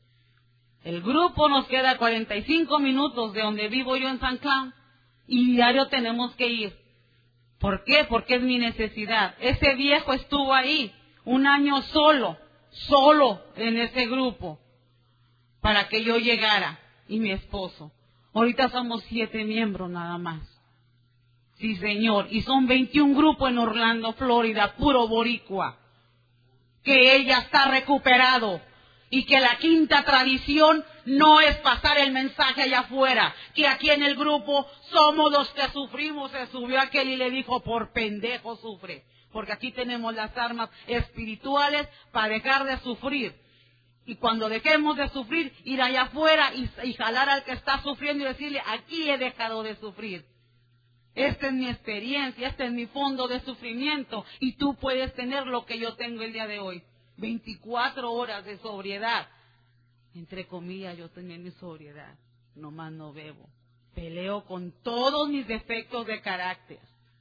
[SPEAKER 5] El grupo nos queda cuarenta y cinco minutos de donde vivo yo en San Clown y diario tenemos que ir. ¿Por qué? Porque es mi necesidad. Ese viejo estuvo ahí un año solo, solo en ese grupo para que yo llegara y mi esposo. Ahorita somos siete miembros nada más. Sí, señor. Y son veintiún grupos en Orlando, Florida, puro boricua. Que él ya está recuperado. Y que la quinta tradición no es pasar el mensaje allá afuera. Que aquí en el grupo somos los que sufrimos. Se subió aquel y le dijo, por pendejo sufre. Porque aquí tenemos las armas espirituales para dejar de sufrir. Y cuando dejemos de sufrir, ir allá afuera y, y jalar al que está sufriendo y decirle, aquí he dejado de sufrir. Esta es mi experiencia, este es mi fondo de sufrimiento. Y tú puedes tener lo que yo tengo el día de hoy. veinticuatro horas de sobriedad. Entre comillas, yo tenía mi sobriedad. Nomás no bebo. Peleo con todos mis defectos de carácter.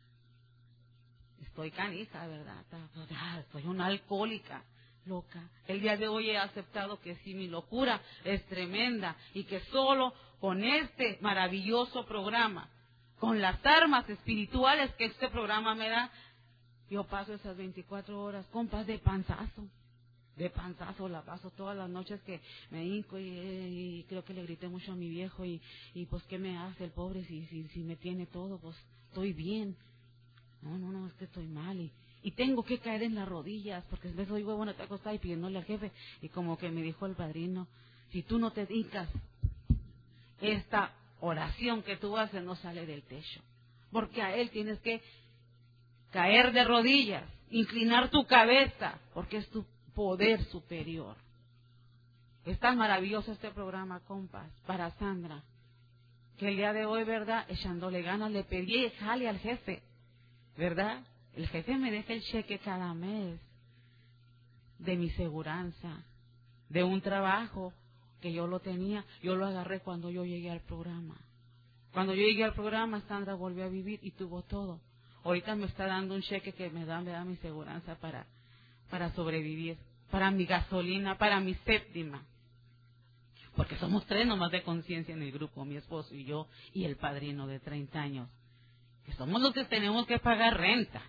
[SPEAKER 5] Estoy canija, ¿verdad? Soy una alcohólica. Loca. El día de hoy he aceptado que sí, mi locura es tremenda y que solo con este maravilloso programa, con las armas espirituales que este programa me da, yo paso esas veinticuatro horas, compas, de panzazo. De panzazo la paso todas las noches que me hinco y, y creo que le grité mucho a mi viejo y, y pues ¿qué me hace el pobre si, si, si me tiene todo? Pues estoy bien. No, no, no, es que estoy mal y Y tengo que caer en las rodillas, porque a veces oigo, bueno, te acostás y pidiéndole al jefe. Y como que me dijo el padrino, si tú no te dedicas, esta oración que tú haces no sale del techo. Porque a él tienes que caer de rodillas, inclinar tu cabeza, porque es tu poder superior. Es tan maravilloso este programa, compas, para Sandra, que el día de hoy, ¿verdad?, echándole ganas, le pedí jale al jefe, ¿verdad? El jefe me deja el cheque cada mes de mi seguranza, de un trabajo que yo lo tenía. Yo lo agarré cuando yo llegué al programa. Cuando yo llegué al programa, Sandra volvió a vivir y tuvo todo. Ahorita me está dando un cheque que me da, me da mi seguranza para, para sobrevivir, para mi gasolina, para mi séptima. Porque somos tres nomás de conciencia en el grupo, mi esposo y yo, y el padrino de treinta años. Que somos los que tenemos que pagar renta.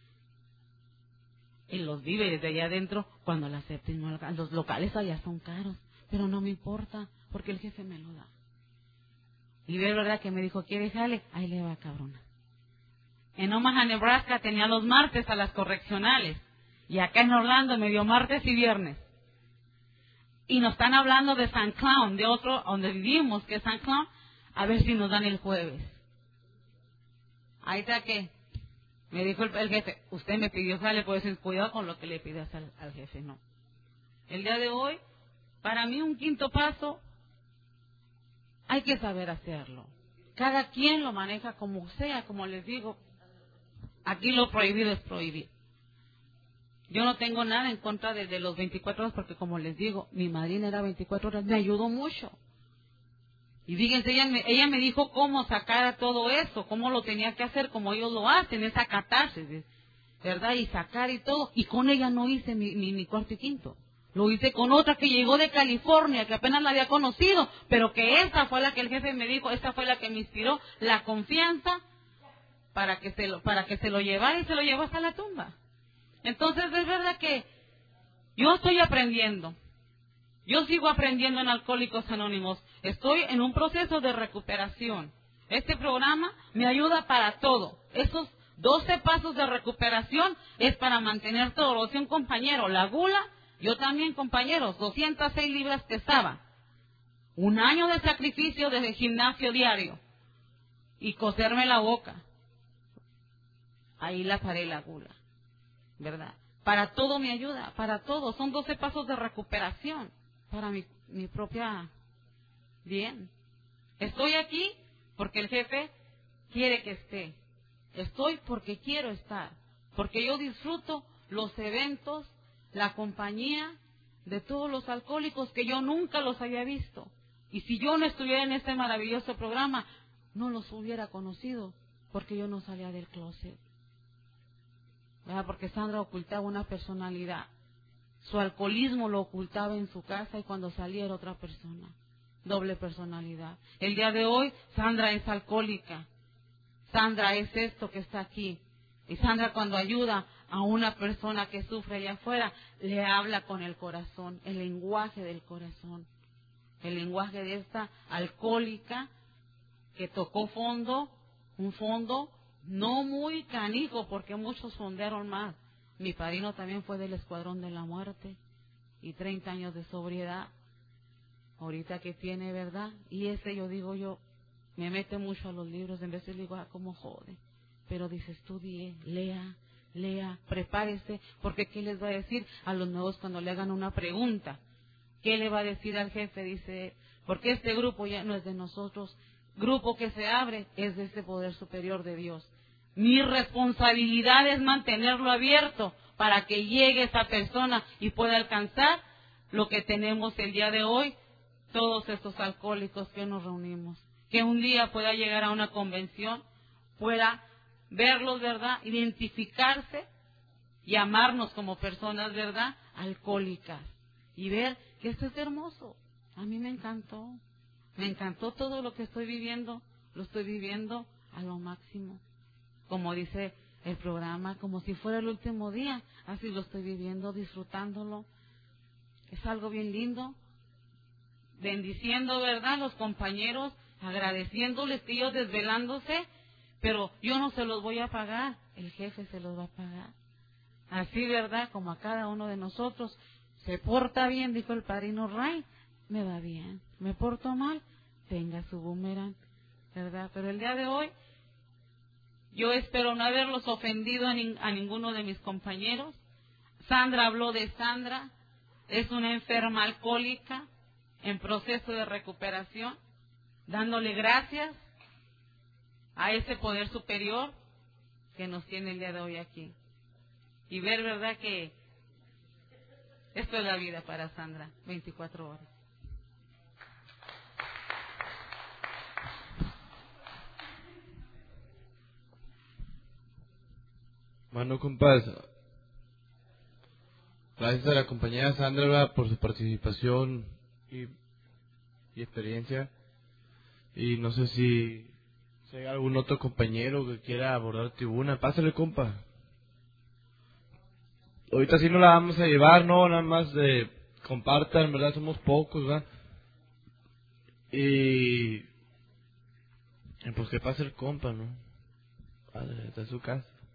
[SPEAKER 5] Y los víveres de allá adentro, cuando la séptima, los locales allá son caros, pero no me importa, porque el jefe me lo da. Y ve, verdad, que me dijo, ¿quiere jale? Ahí le va, cabrona. En Omaha, Nebraska, tenía los martes a las correccionales, y acá en Orlando me dio martes y viernes. Y nos están hablando de San Clown, de otro, donde vivimos, que es San Clown, a ver si nos dan el jueves. Ahí está que me dijo el, el jefe, usted me pidió jale, puede decir, cuidado con lo que le pidas al, al jefe, no. El día de hoy, para mí un quinto paso, hay que saber hacerlo. Cada quien lo maneja como sea, como les digo, aquí lo prohibido es prohibir. Yo no tengo nada en contra de, de los veinticuatro horas, porque como les digo, mi madrina era veinticuatro horas, me ayudó mucho. Y fíjense, ella me, ella me dijo cómo sacar todo eso, cómo lo tenía que hacer, como ellos lo hacen, esa catarsis, ¿verdad? Y sacar y todo. Y con ella no hice mi, mi, mi cuarto y quinto. Lo hice con otra que llegó de California, que apenas la había conocido, pero que esta fue la que el jefe me dijo, esta fue la que me inspiró la confianza para que se lo, para que se lo llevara y se lo llevó hasta la tumba. Entonces es verdad que yo estoy aprendiendo. Yo sigo aprendiendo en Alcohólicos Anónimos. Estoy en un proceso de recuperación. Este programa me ayuda para todo. Esos doce pasos de recuperación es para mantener todo. Lo decía un compañero, la gula, yo también, compañeros, doscientas seis libras pesaba. Un año de sacrificio desde gimnasio diario y coserme la boca. Ahí la paré la gula, ¿verdad? Para todo me ayuda, para todo. Son doce pasos de recuperación para mi, mi propia bien. Estoy aquí porque el jefe quiere que esté. Estoy porque quiero estar. Porque yo disfruto los eventos, la compañía de todos los alcohólicos que yo nunca los había visto. Y si yo no estuviera en este maravilloso programa, no los hubiera conocido, porque yo no salía del closet. ¿Verdad? Porque Sandra ocultaba una personalidad. Su alcoholismo lo ocultaba en su casa y cuando salía era otra persona. Doble personalidad. El día de hoy, Sandra es alcohólica. Sandra es esto que está aquí. Y Sandra, cuando ayuda a una persona que sufre allá afuera, le habla con el corazón, el lenguaje del corazón. El lenguaje de esta alcohólica que tocó fondo, un fondo no muy canijo, porque muchos fondearon más. Mi padrino también fue del Escuadrón de la Muerte y treinta años de sobriedad. Ahorita que tiene, ¿verdad? Y ese, yo digo yo, me mete mucho a los libros, en vez de digo, ah, cómo jode. Pero dice, estudie, lea, lea, prepárese, porque ¿qué les va a decir a los nuevos cuando le hagan una pregunta? ¿Qué le va a decir al jefe? Dice, porque este grupo ya no es de nosotros. Grupo que se abre es de ese poder superior de Dios. Mi responsabilidad es mantenerlo abierto para que llegue esa persona y pueda alcanzar lo que tenemos el día de hoy, todos estos alcohólicos que nos reunimos. Que un día pueda llegar a una convención, pueda verlos, ¿verdad? Identificarse y amarnos como personas, ¿verdad? Alcohólicas. Y ver que esto es hermoso. A mí me encantó. Me encantó todo lo que estoy viviendo. Lo estoy viviendo a lo máximo. Como dice el programa, como si fuera el último día. Así lo estoy viviendo, disfrutándolo. Es algo bien lindo. Bendiciendo, ¿verdad? Los compañeros, agradeciéndoles, ellos desvelándose. Pero yo no se los voy a pagar. El jefe se los va a pagar. Así, ¿verdad? Como a cada uno de nosotros. Se porta bien, dijo el padrino Ray, me va bien. Me porto mal, tenga su boomerang, ¿verdad? Pero el día de hoy, yo espero no haberlos ofendido a, nin- a ninguno de mis compañeros. Sandra habló de Sandra, es una enferma alcohólica en proceso de recuperación, dándole gracias a ese poder superior que nos tiene el día de hoy aquí. Y ver, ¿verdad?, que esto es la vida para Sandra, veinticuatro horas.
[SPEAKER 6] Bueno, compas, gracias a la compañera Sandra por su participación y, y experiencia. Y no sé si, si hay algún otro compañero que quiera abordar tribuna. Pásale, compa. Ahorita sí no la vamos a llevar, no, nada más de compartan, ¿verdad? Somos pocos, ¿verdad? Y, y pues que pase el compa, ¿no? Padre, está en su casa.